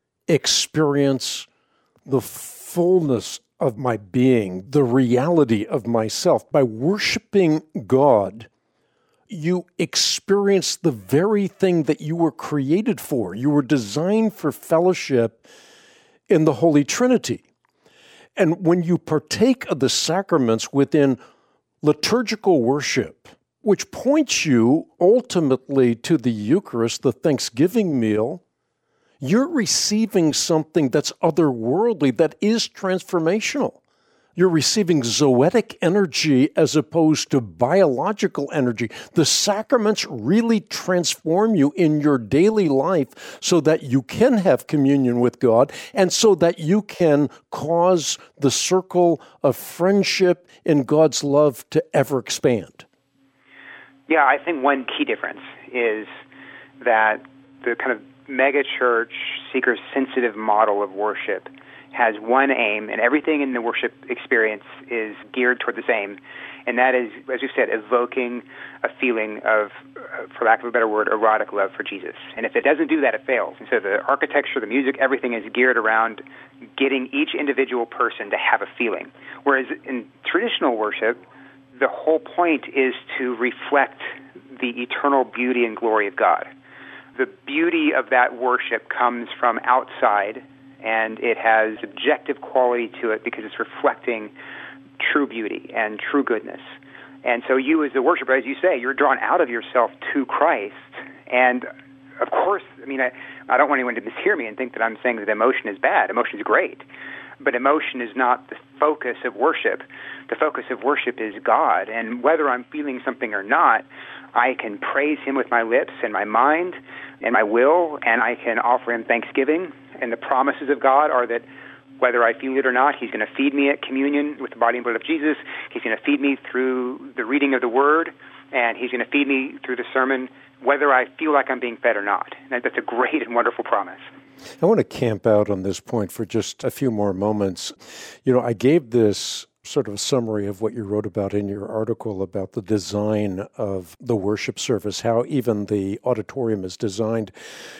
experience the fullness of my being, the reality of myself. By worshiping God, you experience the very thing that you were created for. You were designed for fellowship in the Holy Trinity. And when you partake of the sacraments within liturgical worship, which points you ultimately to the Eucharist, the Thanksgiving meal, you're receiving something that's otherworldly, that is transformational. You're receiving zoetic energy as opposed to biological energy. The sacraments really transform you in your daily life so that you can have communion with God and so that you can cause the circle of friendship in God's love to ever expand.
Yeah, I think one key difference is that the kind of megachurch, seeker-sensitive model of worship has one aim, and everything in the worship experience is geared toward the same, and that is, as we've said, evoking a feeling of, for lack of a better word, erotic love for Jesus. And if it doesn't do that, it fails. And so the architecture, the music, everything is geared around getting each individual person to have a feeling. Whereas in traditional worship, the whole point is to reflect the eternal beauty and glory of God. The beauty of that worship comes from outside, and it has objective quality to it because it's reflecting true beauty and true goodness. And so you as a worshiper, as you say, you're drawn out of yourself to Christ. And of course, I mean, I, I don't want anyone to mishear me and think that I'm saying that emotion is bad. Emotion is great. But emotion is not the focus of worship. The focus of worship is God. And whether I'm feeling something or not, I can praise Him with my lips and my mind and my will, and I can offer Him thanksgiving. And the promises of God are that whether I feel it or not, He's going to feed me at communion with the body and blood of Jesus. He's going to feed me through the reading of the Word, and He's going to feed me through the sermon, whether I feel like I'm being fed or not. And that's a great and wonderful promise.
I want to camp out on this point for just a few more moments. You know, I gave this sort of summary of what you wrote about in your article about the design of the worship service, how even the auditorium is designed.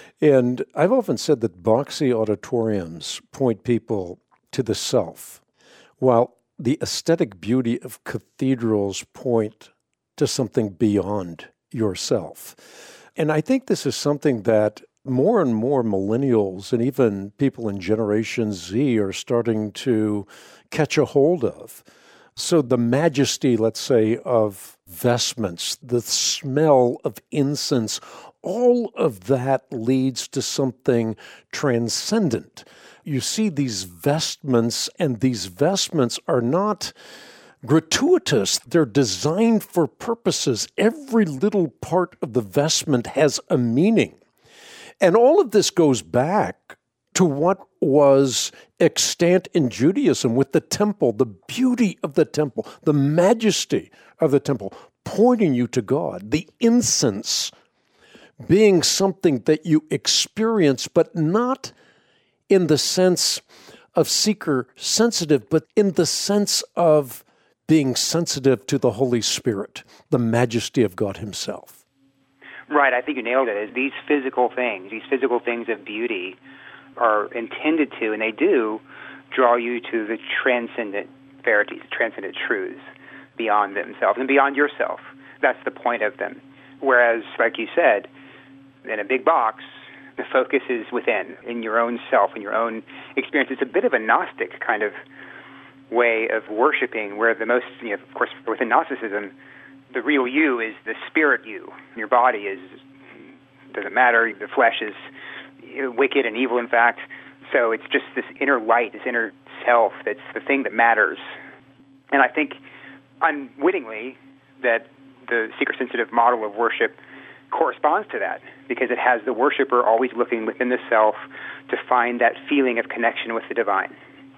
And I've often said that boxy auditoriums point people to the self, while the aesthetic beauty of cathedrals point to something beyond yourself. And I think this is something that more and more millennials and even people in Generation Z are starting to catch a hold of. So the majesty, let's say, of vestments, the smell of incense, all of that leads to something transcendent. You see these vestments, and these vestments are not gratuitous. They're designed for purposes. Every little part of the vestment has a meaning. And all of this goes back to what was extant in Judaism with the temple, the beauty of the temple, the majesty of the temple, pointing you to God, the incense being something that you experience, but not in the sense of seeker-sensitive, but in the sense of being sensitive to the Holy Spirit, the majesty of God Himself.
Right, I think you nailed it. These physical things, these physical things of beauty are intended to, and they do, draw you to the transcendent verities, transcendent truths beyond themselves and beyond yourself. That's the point of them. Whereas, like you said, in a big box, the focus is within, in your own self, in your own experience. It's a bit of a Gnostic kind of way of worshiping, where the most, you know, of course, within Gnosticism, the real you is the spirit you. Your body is, doesn't matter. The flesh is wicked and evil, in fact. So it's just this inner light, this inner self that's the thing that matters. And I think unwittingly that the seeker-sensitive model of worship corresponds to that, because it has the worshiper always looking within the self to find that feeling of connection with the divine.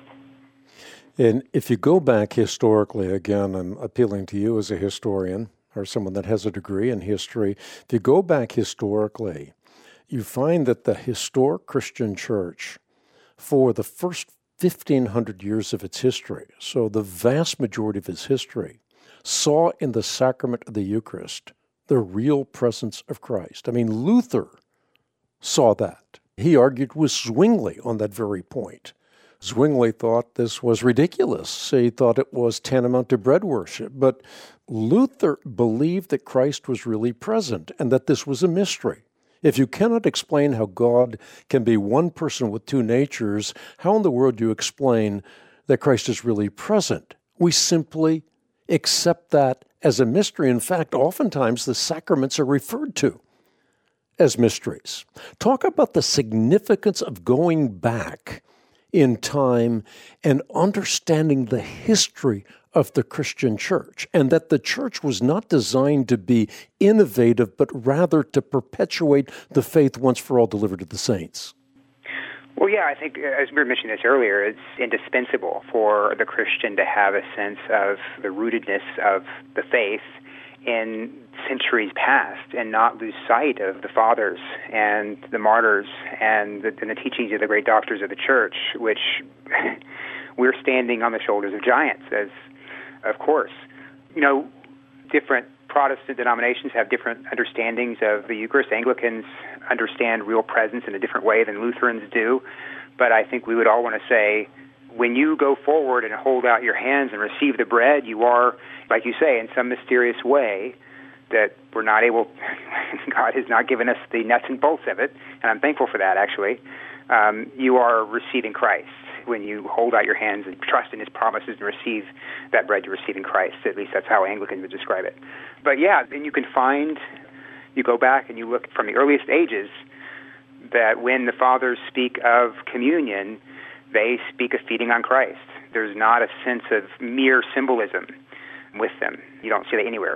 And if you go back historically, again, I'm appealing to you as a historian or someone that has a degree in history. If you go back historically, you find that the historic Christian church, for the first fifteen hundred years of its history, so the vast majority of its history, saw in the sacrament of the Eucharist the real presence of Christ. I mean, Luther saw that. He argued with Zwingli on that very point. Zwingli thought this was ridiculous. He thought it was tantamount to bread worship. But Luther believed that Christ was really present and that this was a mystery. If you cannot explain how God can be one person with two natures, how in the world do you explain that Christ is really present? We simply accept that as a mystery. In fact, oftentimes the sacraments are referred to as mysteries. Talk about the significance of going back in time and understanding the history of the Christian church, and that the church was not designed to be innovative, but rather to perpetuate the faith once for all delivered to the saints.
Well, yeah, I think, as we were mentioning this earlier, it's indispensable for the Christian to have a sense of the rootedness of the faith in centuries past and not lose sight of the fathers and the martyrs and the, and the teachings of the great doctors of the church, which we're standing on the shoulders of giants, as of course. You know, different Protestant denominations have different understandings of the Eucharist. Anglicans understand real presence in a different way than Lutherans do. But I think we would all want to say, when you go forward and hold out your hands and receive the bread, you are, like you say, in some mysterious way that we're not able, God has not given us the nuts and bolts of it, and I'm thankful for that, actually. Um, you are receiving Christ when you hold out your hands and trust in His promises and receive that bread you're receiving Christ. At least that's how Anglicans would describe it. But yeah, then you can find, you go back and you look from the earliest ages, that when the fathers speak of communion, they speak of feeding on Christ. There's not a sense of mere symbolism with them. You don't see that anywhere.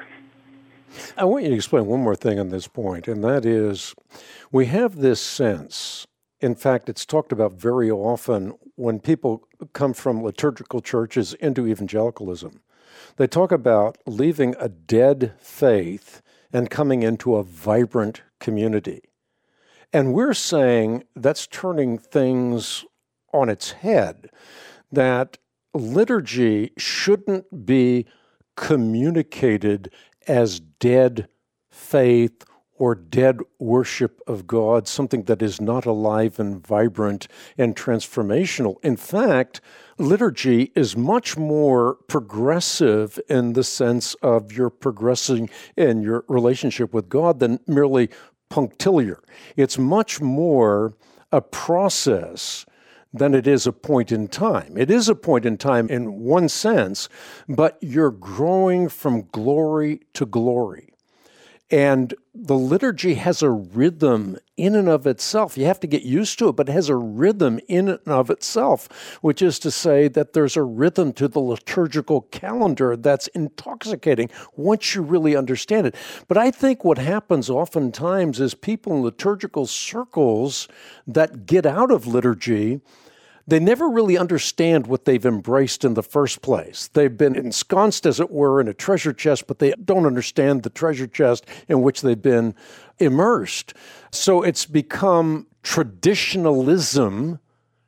I want you to explain one more thing on this point, and that is we have this sense, in fact, it's talked about very often when people come from liturgical churches into evangelicalism. They talk about leaving a dead faith and coming into a vibrant community. And we're saying that's turning things on its head, that liturgy shouldn't be communicated as dead faith or dead worship of God, something that is not alive and vibrant and transformational. In fact, liturgy is much more progressive in the sense of you're progressing in your relationship with God than merely punctiliar. It's much more a process than it is a point in time. It is a point in time in one sense, but you're growing from glory to glory. And the liturgy has a rhythm in and of itself. You have to get used to it, but it has a rhythm in and of itself, which is to say that there's a rhythm to the liturgical calendar that's intoxicating once you really understand it. But I think what happens oftentimes is people in liturgical circles that get out of liturgy, they never really understand what they've embraced in the first place. They've been ensconced, as it were, in a treasure chest, but they don't understand the treasure chest in which they've been immersed. So it's become traditionalism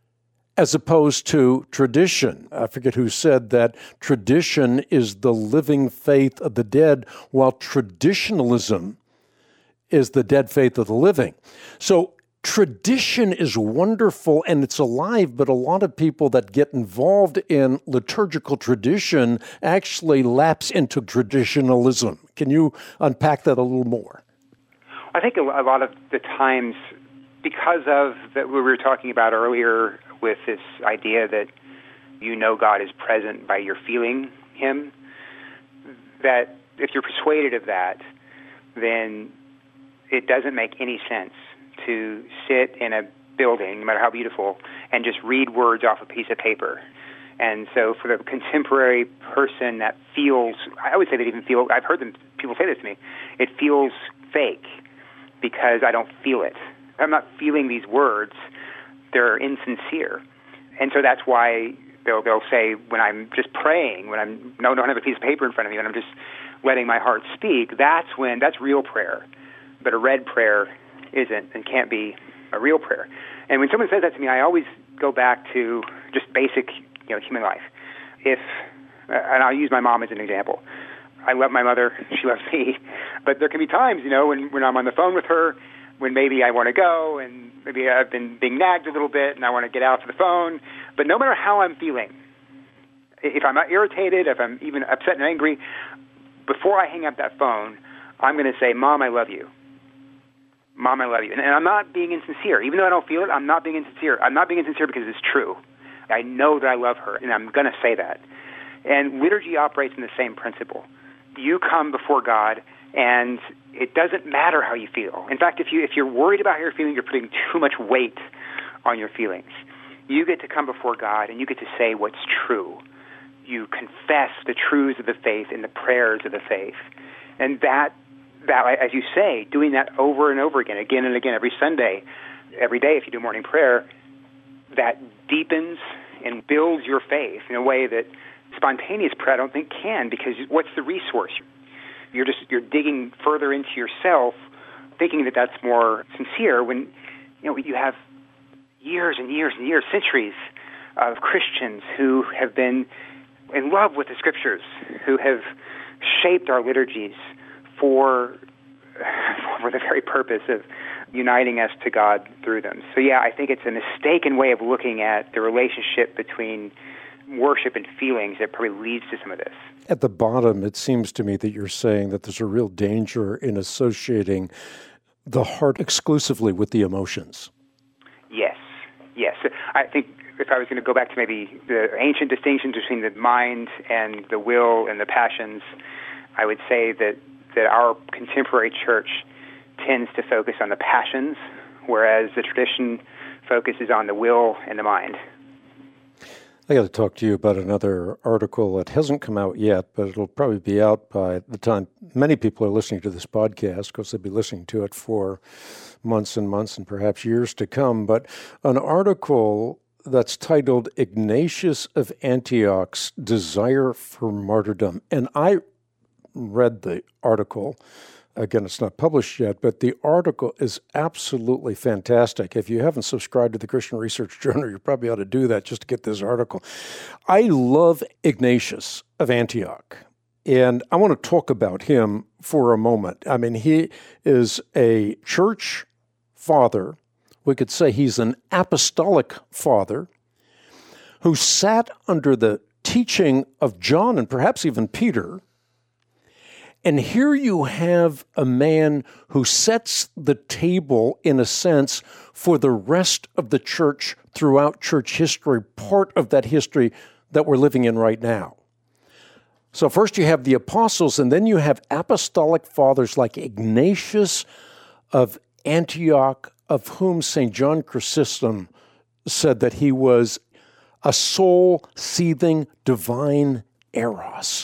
as opposed to tradition. I forget who said that tradition is the living faith of the dead, while traditionalism is the dead faith of the living. So tradition is wonderful and it's alive, but a lot of people that get involved in liturgical tradition actually lapse into traditionalism. Can you unpack that a little more?
I think a lot of the times, because of that we were talking about earlier with this idea that you know God is present by your feeling Him, that if you're persuaded of that, then it doesn't make any sense to sit in a building, no matter how beautiful, and just read words off a piece of paper. And so for the contemporary person that feels, I would say that even feel, I've heard them, people say this to me, it feels fake because I don't feel it. I'm not feeling these words. They're insincere. And so that's why they'll, they'll say when I'm just praying, when I'm, no, don't have a piece of paper in front of me, when I'm just letting my heart speak, that's when, that's real prayer. But a read prayer isn't and can't be a real prayer. And when someone says that to me, I always go back to just basic, you know, human life. If, and I'll use my mom as an example. I love my mother, she loves me, but there can be times, you know, when, when I'm on the phone with her, when maybe I want to go, and maybe I've been being nagged a little bit, and I want to get out to the phone, but no matter how I'm feeling, if I'm irritated, if I'm even upset and angry, before I hang up that phone, I'm going to say, Mom, I love you. Mom, I love you. And, and I'm not being insincere. Even though I don't feel it, I'm not being insincere. I'm not being insincere because it's true. I know that I love her, and I'm going to say that. And liturgy operates in the same principle. You come before God, and it doesn't matter how you feel. In fact, if, you, if you're worried about how you're feeling, you're putting too much weight on your feelings. You get to come before God, and you get to say what's true. You confess the truths of the faith in the prayers of the faith. And that That, as you say, doing that over and over again, again and again, every Sunday, every day if you do morning prayer, that deepens and builds your faith in a way that spontaneous prayer I don't think can, because what's the resource? you're just you're digging further into yourself, thinking that that's more sincere. When you know you have years and years and years, centuries of Christians who have been in love with the Scriptures, who have shaped our liturgies for for the very purpose of uniting us to God through them. So yeah, I think it's a mistaken way of looking at the relationship between worship and feelings that probably leads to some of this.
At the bottom, it seems to me that you're saying that there's a real danger in associating the heart exclusively with the emotions.
Yes, yes. I think if I was going to go back to maybe the ancient distinctions between the mind and the will and the passions, I would say that, that our contemporary church tends to focus on the passions, whereas the tradition focuses on the will and the mind.
I got to talk to you about another article that hasn't come out yet, but it'll probably be out by the time many people are listening to this podcast, because they'll be listening to it for months and months and perhaps years to come. But an article that's titled Ignatius of Antioch's Desire for Martyrdom. And I read the article. Again, it's not published yet, but the article is absolutely fantastic. If you haven't subscribed to the Christian Research Journal, you probably ought to do that just to get this article. I love Ignatius of Antioch, and I want to talk about him for a moment. I mean, he is a church father. We could say he's an apostolic father who sat under the teaching of John and perhaps even Peter. And here you have a man who sets the table, in a sense, for the rest of the church throughout church history, part of that history that we're living in right now. So first you have the apostles, and then you have apostolic fathers like Ignatius of Antioch, of whom Saint John Chrysostom said that he was a soul-seething divine eros.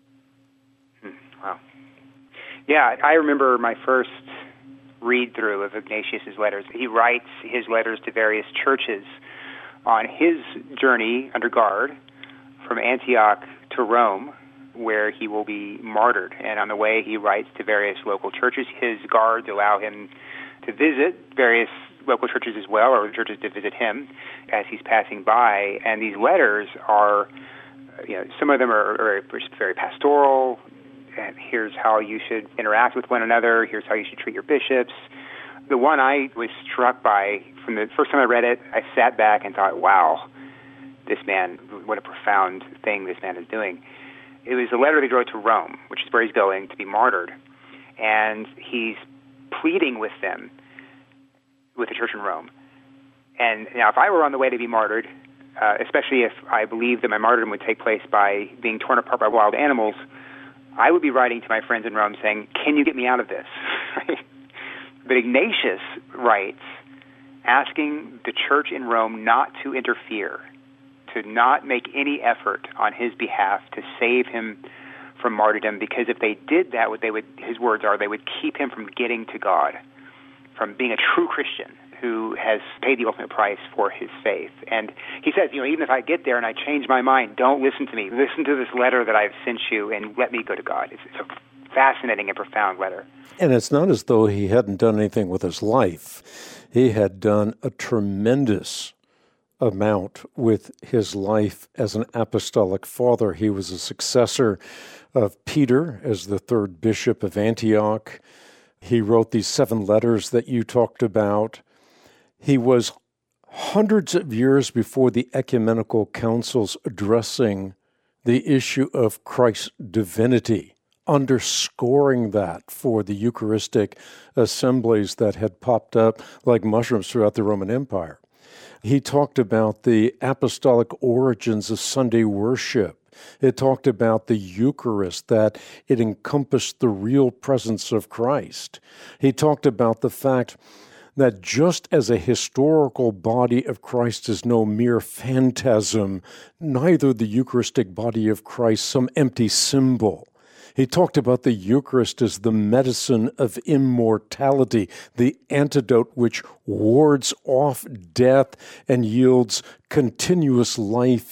Yeah, I remember my first read-through of Ignatius's letters. He writes his letters to various churches on his journey under guard from Antioch to Rome, where he will be martyred. And on the way, he writes to various local churches. His guards allow him to visit various local churches as well, or churches to visit him as he's passing by. And these letters are, you know, some of them are very, very pastoral. And here's how you should interact with one another. Here's how you should treat your bishops. The one I was struck by, from the first time I read it, I sat back and thought, wow, this man, what a profound thing this man is doing. It was a letter that he wrote to Rome, which is where he's going to be martyred. And he's pleading with them, with the church in Rome. And now if I were on the way to be martyred, uh, especially if I believed that my martyrdom would take place by being torn apart by wild animals, I would be writing to my friends in Rome saying, can you get me out of this? But Ignatius writes, asking the church in Rome not to interfere, to not make any effort on his behalf to save him from martyrdom, because if they did that, what they would, his words are, they would keep him from getting to God, from being a true Christian who has paid the ultimate price for his faith. And he says, you know, even if I get there and I change my mind, don't listen to me. Listen to this letter that I've sent you and let me go to God. It's, it's a fascinating and profound letter.
And it's not as though he hadn't done anything with his life. He had done a tremendous amount with his life as an apostolic father. He was a successor of Peter as the third bishop of Antioch. He wrote these seven letters that you talked about. He was hundreds of years before the ecumenical councils addressing the issue of Christ's divinity, underscoring that for the Eucharistic assemblies that had popped up like mushrooms throughout the Roman Empire. He talked about the apostolic origins of Sunday worship. It talked about the Eucharist, that it encompassed the real presence of Christ. He talked about the fact that just as a historical body of Christ is no mere phantasm, neither the Eucharistic body of Christ some empty symbol. He talked about the Eucharist as the medicine of immortality, the antidote which wards off death and yields continuous life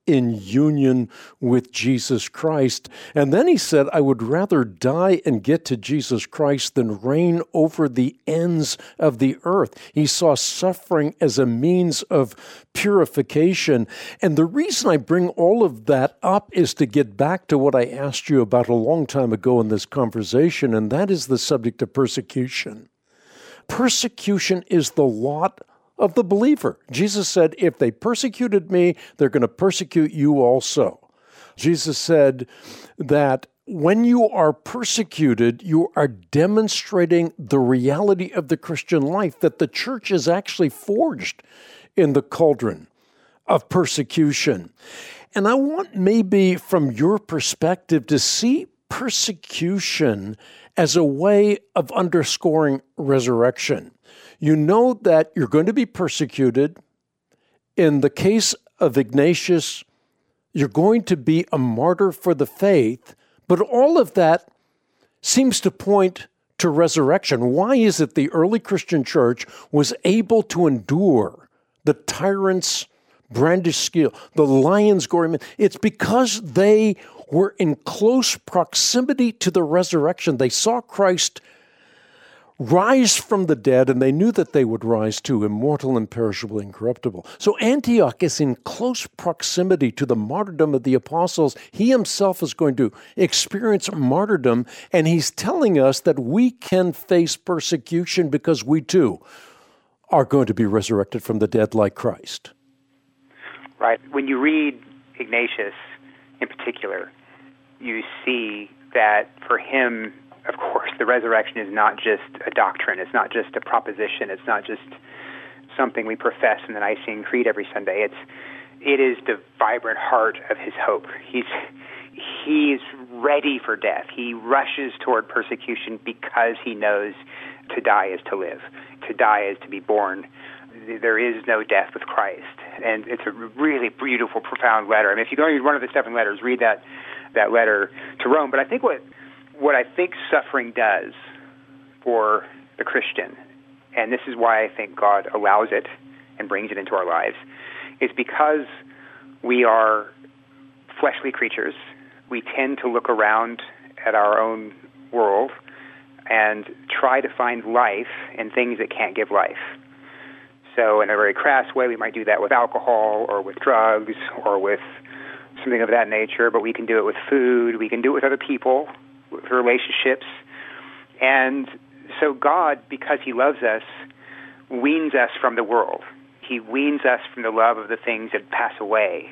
in union with Jesus Christ. And then he said, I would rather die and get to Jesus Christ than reign over the ends of the earth. He saw suffering as a means of purification. And the reason I bring all of that up is to get back to what I asked you about a long time ago in this conversation, and that is the subject of persecution. Persecution is the lot of the believer. Jesus said, if they persecuted me, they're going to persecute you also. Jesus said that when you are persecuted, you are demonstrating the reality of the Christian life, that the church is actually forged in the cauldron of persecution. And I want maybe from your perspective to see persecution as a way of underscoring resurrection. You know that you're going to be persecuted. In the case of Ignatius, you're going to be a martyr for the faith, but all of that seems to point to resurrection. Why is it the early Christian church was able to endure the tyrant's brandished steel, the lion's gory? It's because they were in close proximity to the resurrection. They saw Christ rise from the dead, and they knew that they would rise too, immortal, imperishable, incorruptible. So Antioch is in close proximity to the martyrdom of the apostles. He himself is going to experience martyrdom, and he's telling us that we can face persecution because we too are going to be resurrected from the dead like Christ.
Right. When you read Ignatius in particular, you see that for him, of course, the resurrection is not just a doctrine. It's not just a proposition. It's not just something we profess in the Nicene Creed every Sunday. It's it is the vibrant heart of his hope. He's he's ready for death. He rushes toward persecution because he knows to die is to live. To die is to be born. There is no death with Christ. And it's a really beautiful, profound letter. I mean, if you go read one of the seven letters, read that that letter to Rome. But I think what What I think suffering does for the Christian, and this is why I think God allows it and brings it into our lives, is because we are fleshly creatures. We tend to look around at our own world and try to find life in things that can't give life. So in a very crass way, we might do that with alcohol or with drugs or with something of that nature, but we can do it with food. We can do it with other people, with relationships. And so God, because he loves us, weans us from the world. He weans us from the love of the things that pass away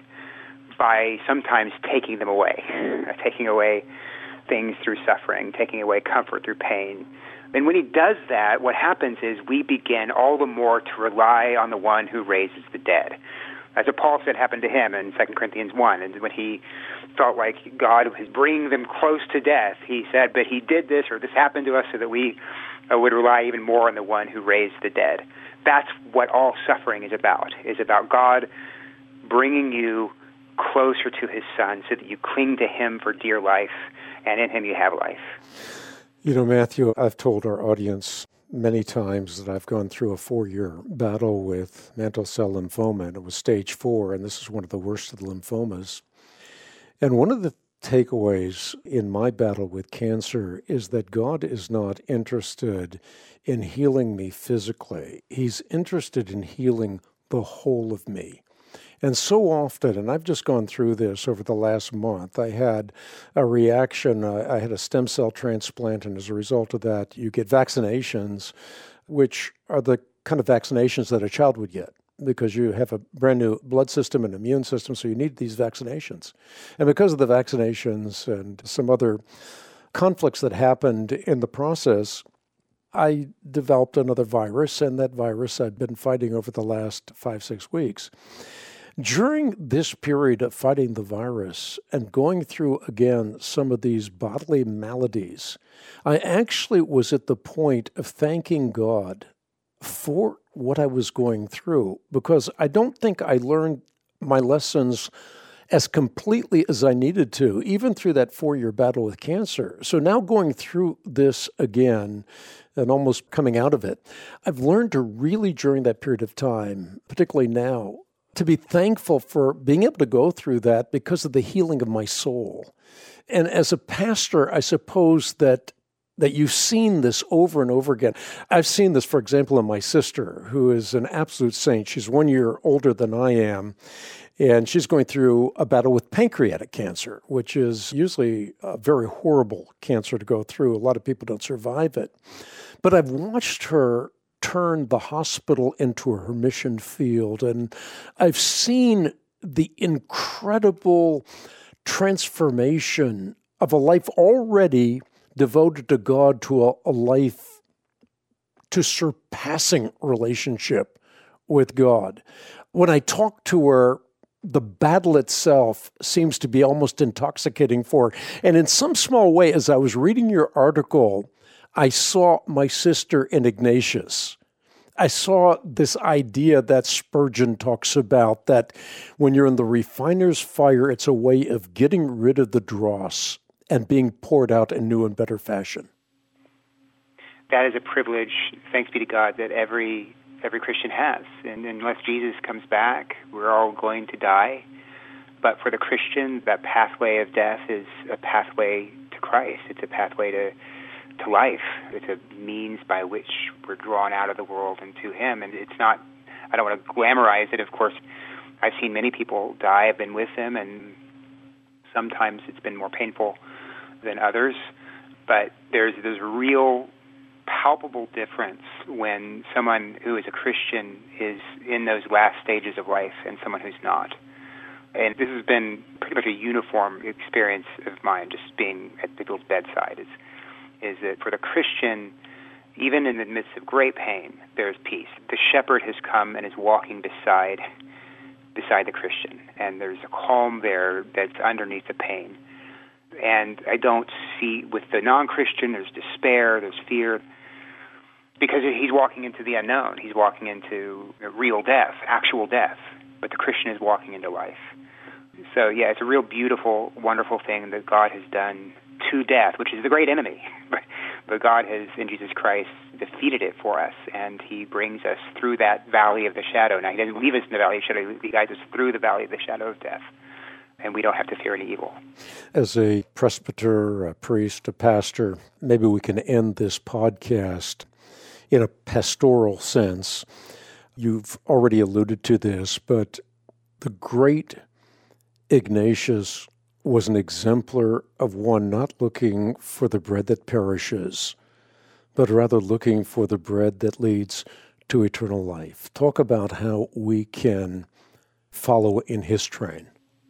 by sometimes taking them away, taking away things through suffering, taking away comfort through pain. And when he does that, what happens is we begin all the more to rely on the one who raises the dead. As Paul said happened to him in Second Corinthians one, and when he felt like God was bringing them close to death, he said, but he did this, or this happened to us so that we uh, would rely even more on the one who raised the dead. That's what all suffering is about, is about God bringing you closer to his Son so that you cling to him for dear life, and in him you have life.
You know, Matthew, I've told our audience many times that I've gone through a four-year battle with mantle cell lymphoma, and it was stage four, and this is one of the worst of the lymphomas. And one of the takeaways in my battle with cancer is that God is not interested in healing me physically. He's interested in healing the whole of me. And so often, and I've just gone through this over the last month, I had a reaction. I had a stem cell transplant, and as a result of that, you get vaccinations, which are the kind of vaccinations that a child would get, because you have a brand new blood system and immune system, so you need these vaccinations. And because of the vaccinations and some other conflicts that happened in the process, I developed another virus, and that virus I'd been fighting over the last five, six weeks. During this period of fighting the virus and going through, again, some of these bodily maladies, I actually was at the point of thanking God for what I was going through, because I don't think I learned my lessons as completely as I needed to, even through that four-year battle with cancer. So now going through this again and almost coming out of it, I've learned to really, during that period of time, particularly now, to be thankful for being able to go through that because of the healing of my soul. And as a pastor, I suppose that that you've seen this over and over again. I've seen this, for example, in my sister, who is an absolute saint. She's one year older than I am, and she's going through a battle with pancreatic cancer, which is usually a very horrible cancer to go through. A lot of people don't survive it. But I've watched her turn the hospital into her mission field, and I've seen the incredible transformation of a life already devoted to God to a, a life to surpassing relationship with God. When I talk to her, the battle itself seems to be almost intoxicating for her. And in some small way, as I was reading your article, I saw my sister in Ignatius. I saw this idea that Spurgeon talks about, that when you're in the refiner's fire, it's a way of getting rid of the dross and being poured out in new and better fashion.
That is a privilege, thanks be to God, that every every Christian has. And unless Jesus comes back, we're all going to die. But for the Christian, that pathway of death is a pathway to Christ. It's a pathway to, to life. It's a means by which we're drawn out of the world and to Him. And it's not, I don't want to glamorize it, of course. I've seen many people die. I've been with them, and sometimes it's been more painful than others, but there's there's a real palpable difference when someone who is a Christian is in those last stages of life and someone who's not. And this has been pretty much a uniform experience of mine, just being at people's bedside, is, is that for the Christian, even in the midst of great pain, there's peace. The shepherd has come and is walking beside beside the Christian, and there's a calm there that's underneath the pain. And I don't see, with the non-Christian, there's despair, there's fear, because he's walking into the unknown. He's walking into real death, actual death, but the Christian is walking into life. So, yeah, it's a real beautiful, wonderful thing that God has done to death, which is the great enemy. But God has, in Jesus Christ, defeated it for us, and He brings us through that valley of the shadow. Now, He doesn't leave us in the valley of the shadow. He guides us through the valley of the shadow of death, and we don't have to fear any evil.
As a presbyter, a priest, a pastor, maybe we can end this podcast in a pastoral sense. You've already alluded to this, but the great Ignatius was an exemplar of one not looking for the bread that perishes, but rather looking for the bread that leads to eternal life. Talk about how we can follow in his train.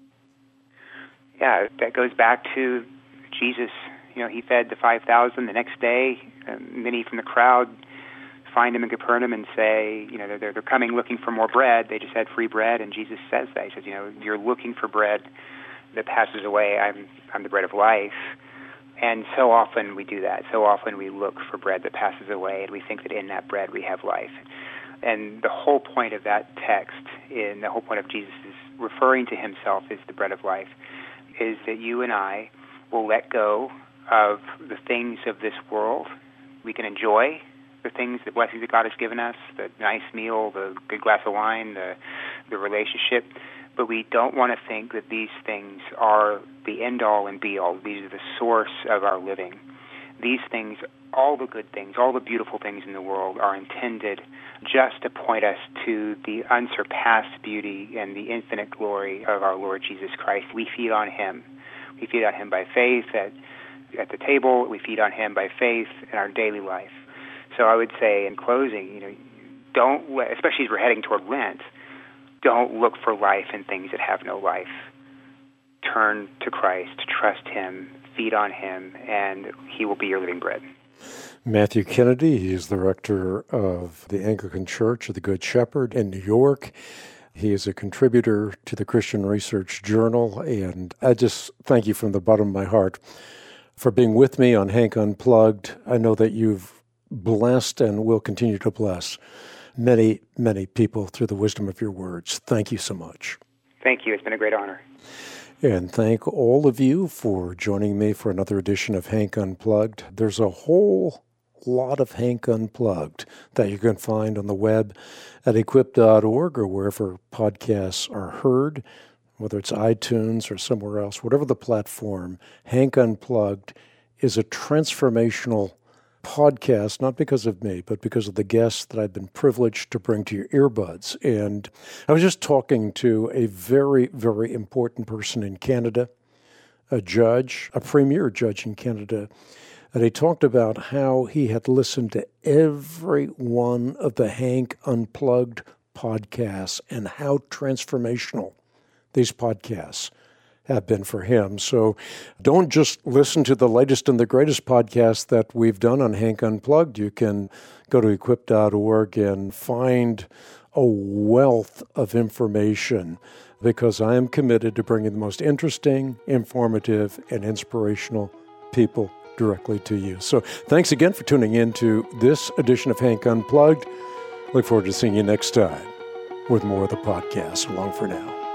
Yeah, that goes back to Jesus. You know, He fed the five thousand. The next day, uh, many from the crowd find Him in Capernaum and say, you know, they're, they're coming looking for more bread. They just had free bread, and Jesus says that. He says, you know, you're looking for bread that passes away. I'm I'm the bread of life. And so often we do that. So often we look for bread that passes away, and we think that in that bread we have life. And the whole point of that text, and the whole point of Jesus is referring to Himself as the bread of life, is that you and I will let go of the things of this world. We can enjoy the things, the blessings that God has given us, the nice meal, the good glass of wine, the, the relationship, but we don't want to think that these things are the end-all and be-all. These are the source of our living. These things, all the good things, all the beautiful things in the world are intended just to point us to the unsurpassed beauty and the infinite glory of our Lord Jesus Christ. We feed on Him. We feed on Him by faith at, at the table. We feed on Him by faith in our daily life. So I would say in closing, you know, don't let, especially as we're heading toward Lent, don't look for life in things that have no life. Turn to Christ, trust Him, feed on Him, and He will be your living bread.
Matthew Kennedy, he is the rector of the Anglican Church of the Good Shepherd in New York. He is a contributor to the Christian Research Journal, and I just thank you from the bottom of my heart for being with me on Hank Unplugged. I know that you've blessed and will continue to bless many, many people through the wisdom of your words. Thank you so much.
Thank you. It's been a great honor.
And thank all of you for joining me for another edition of Hank Unplugged. There's a whole lot of Hank Unplugged that you can find on the web at equip dot org or wherever podcasts are heard, whether it's iTunes or somewhere else, whatever the platform. Hank Unplugged is a transformational podcast, not because of me, but because of the guests that I've been privileged to bring to your earbuds. And I was just talking to a very, very important person in Canada, a judge, a premier judge in Canada, and he talked about how he had listened to every one of the Hank Unplugged podcasts and how transformational these podcasts have been for him. So don't just listen to the latest and the greatest podcast that we've done on Hank Unplugged. You can go to equip dot org and find a wealth of information, because I am committed to bringing the most interesting, informative, and inspirational people directly to you. So thanks again for tuning in to this edition of Hank Unplugged. Look forward to seeing you next time with more of the podcast. So long for now.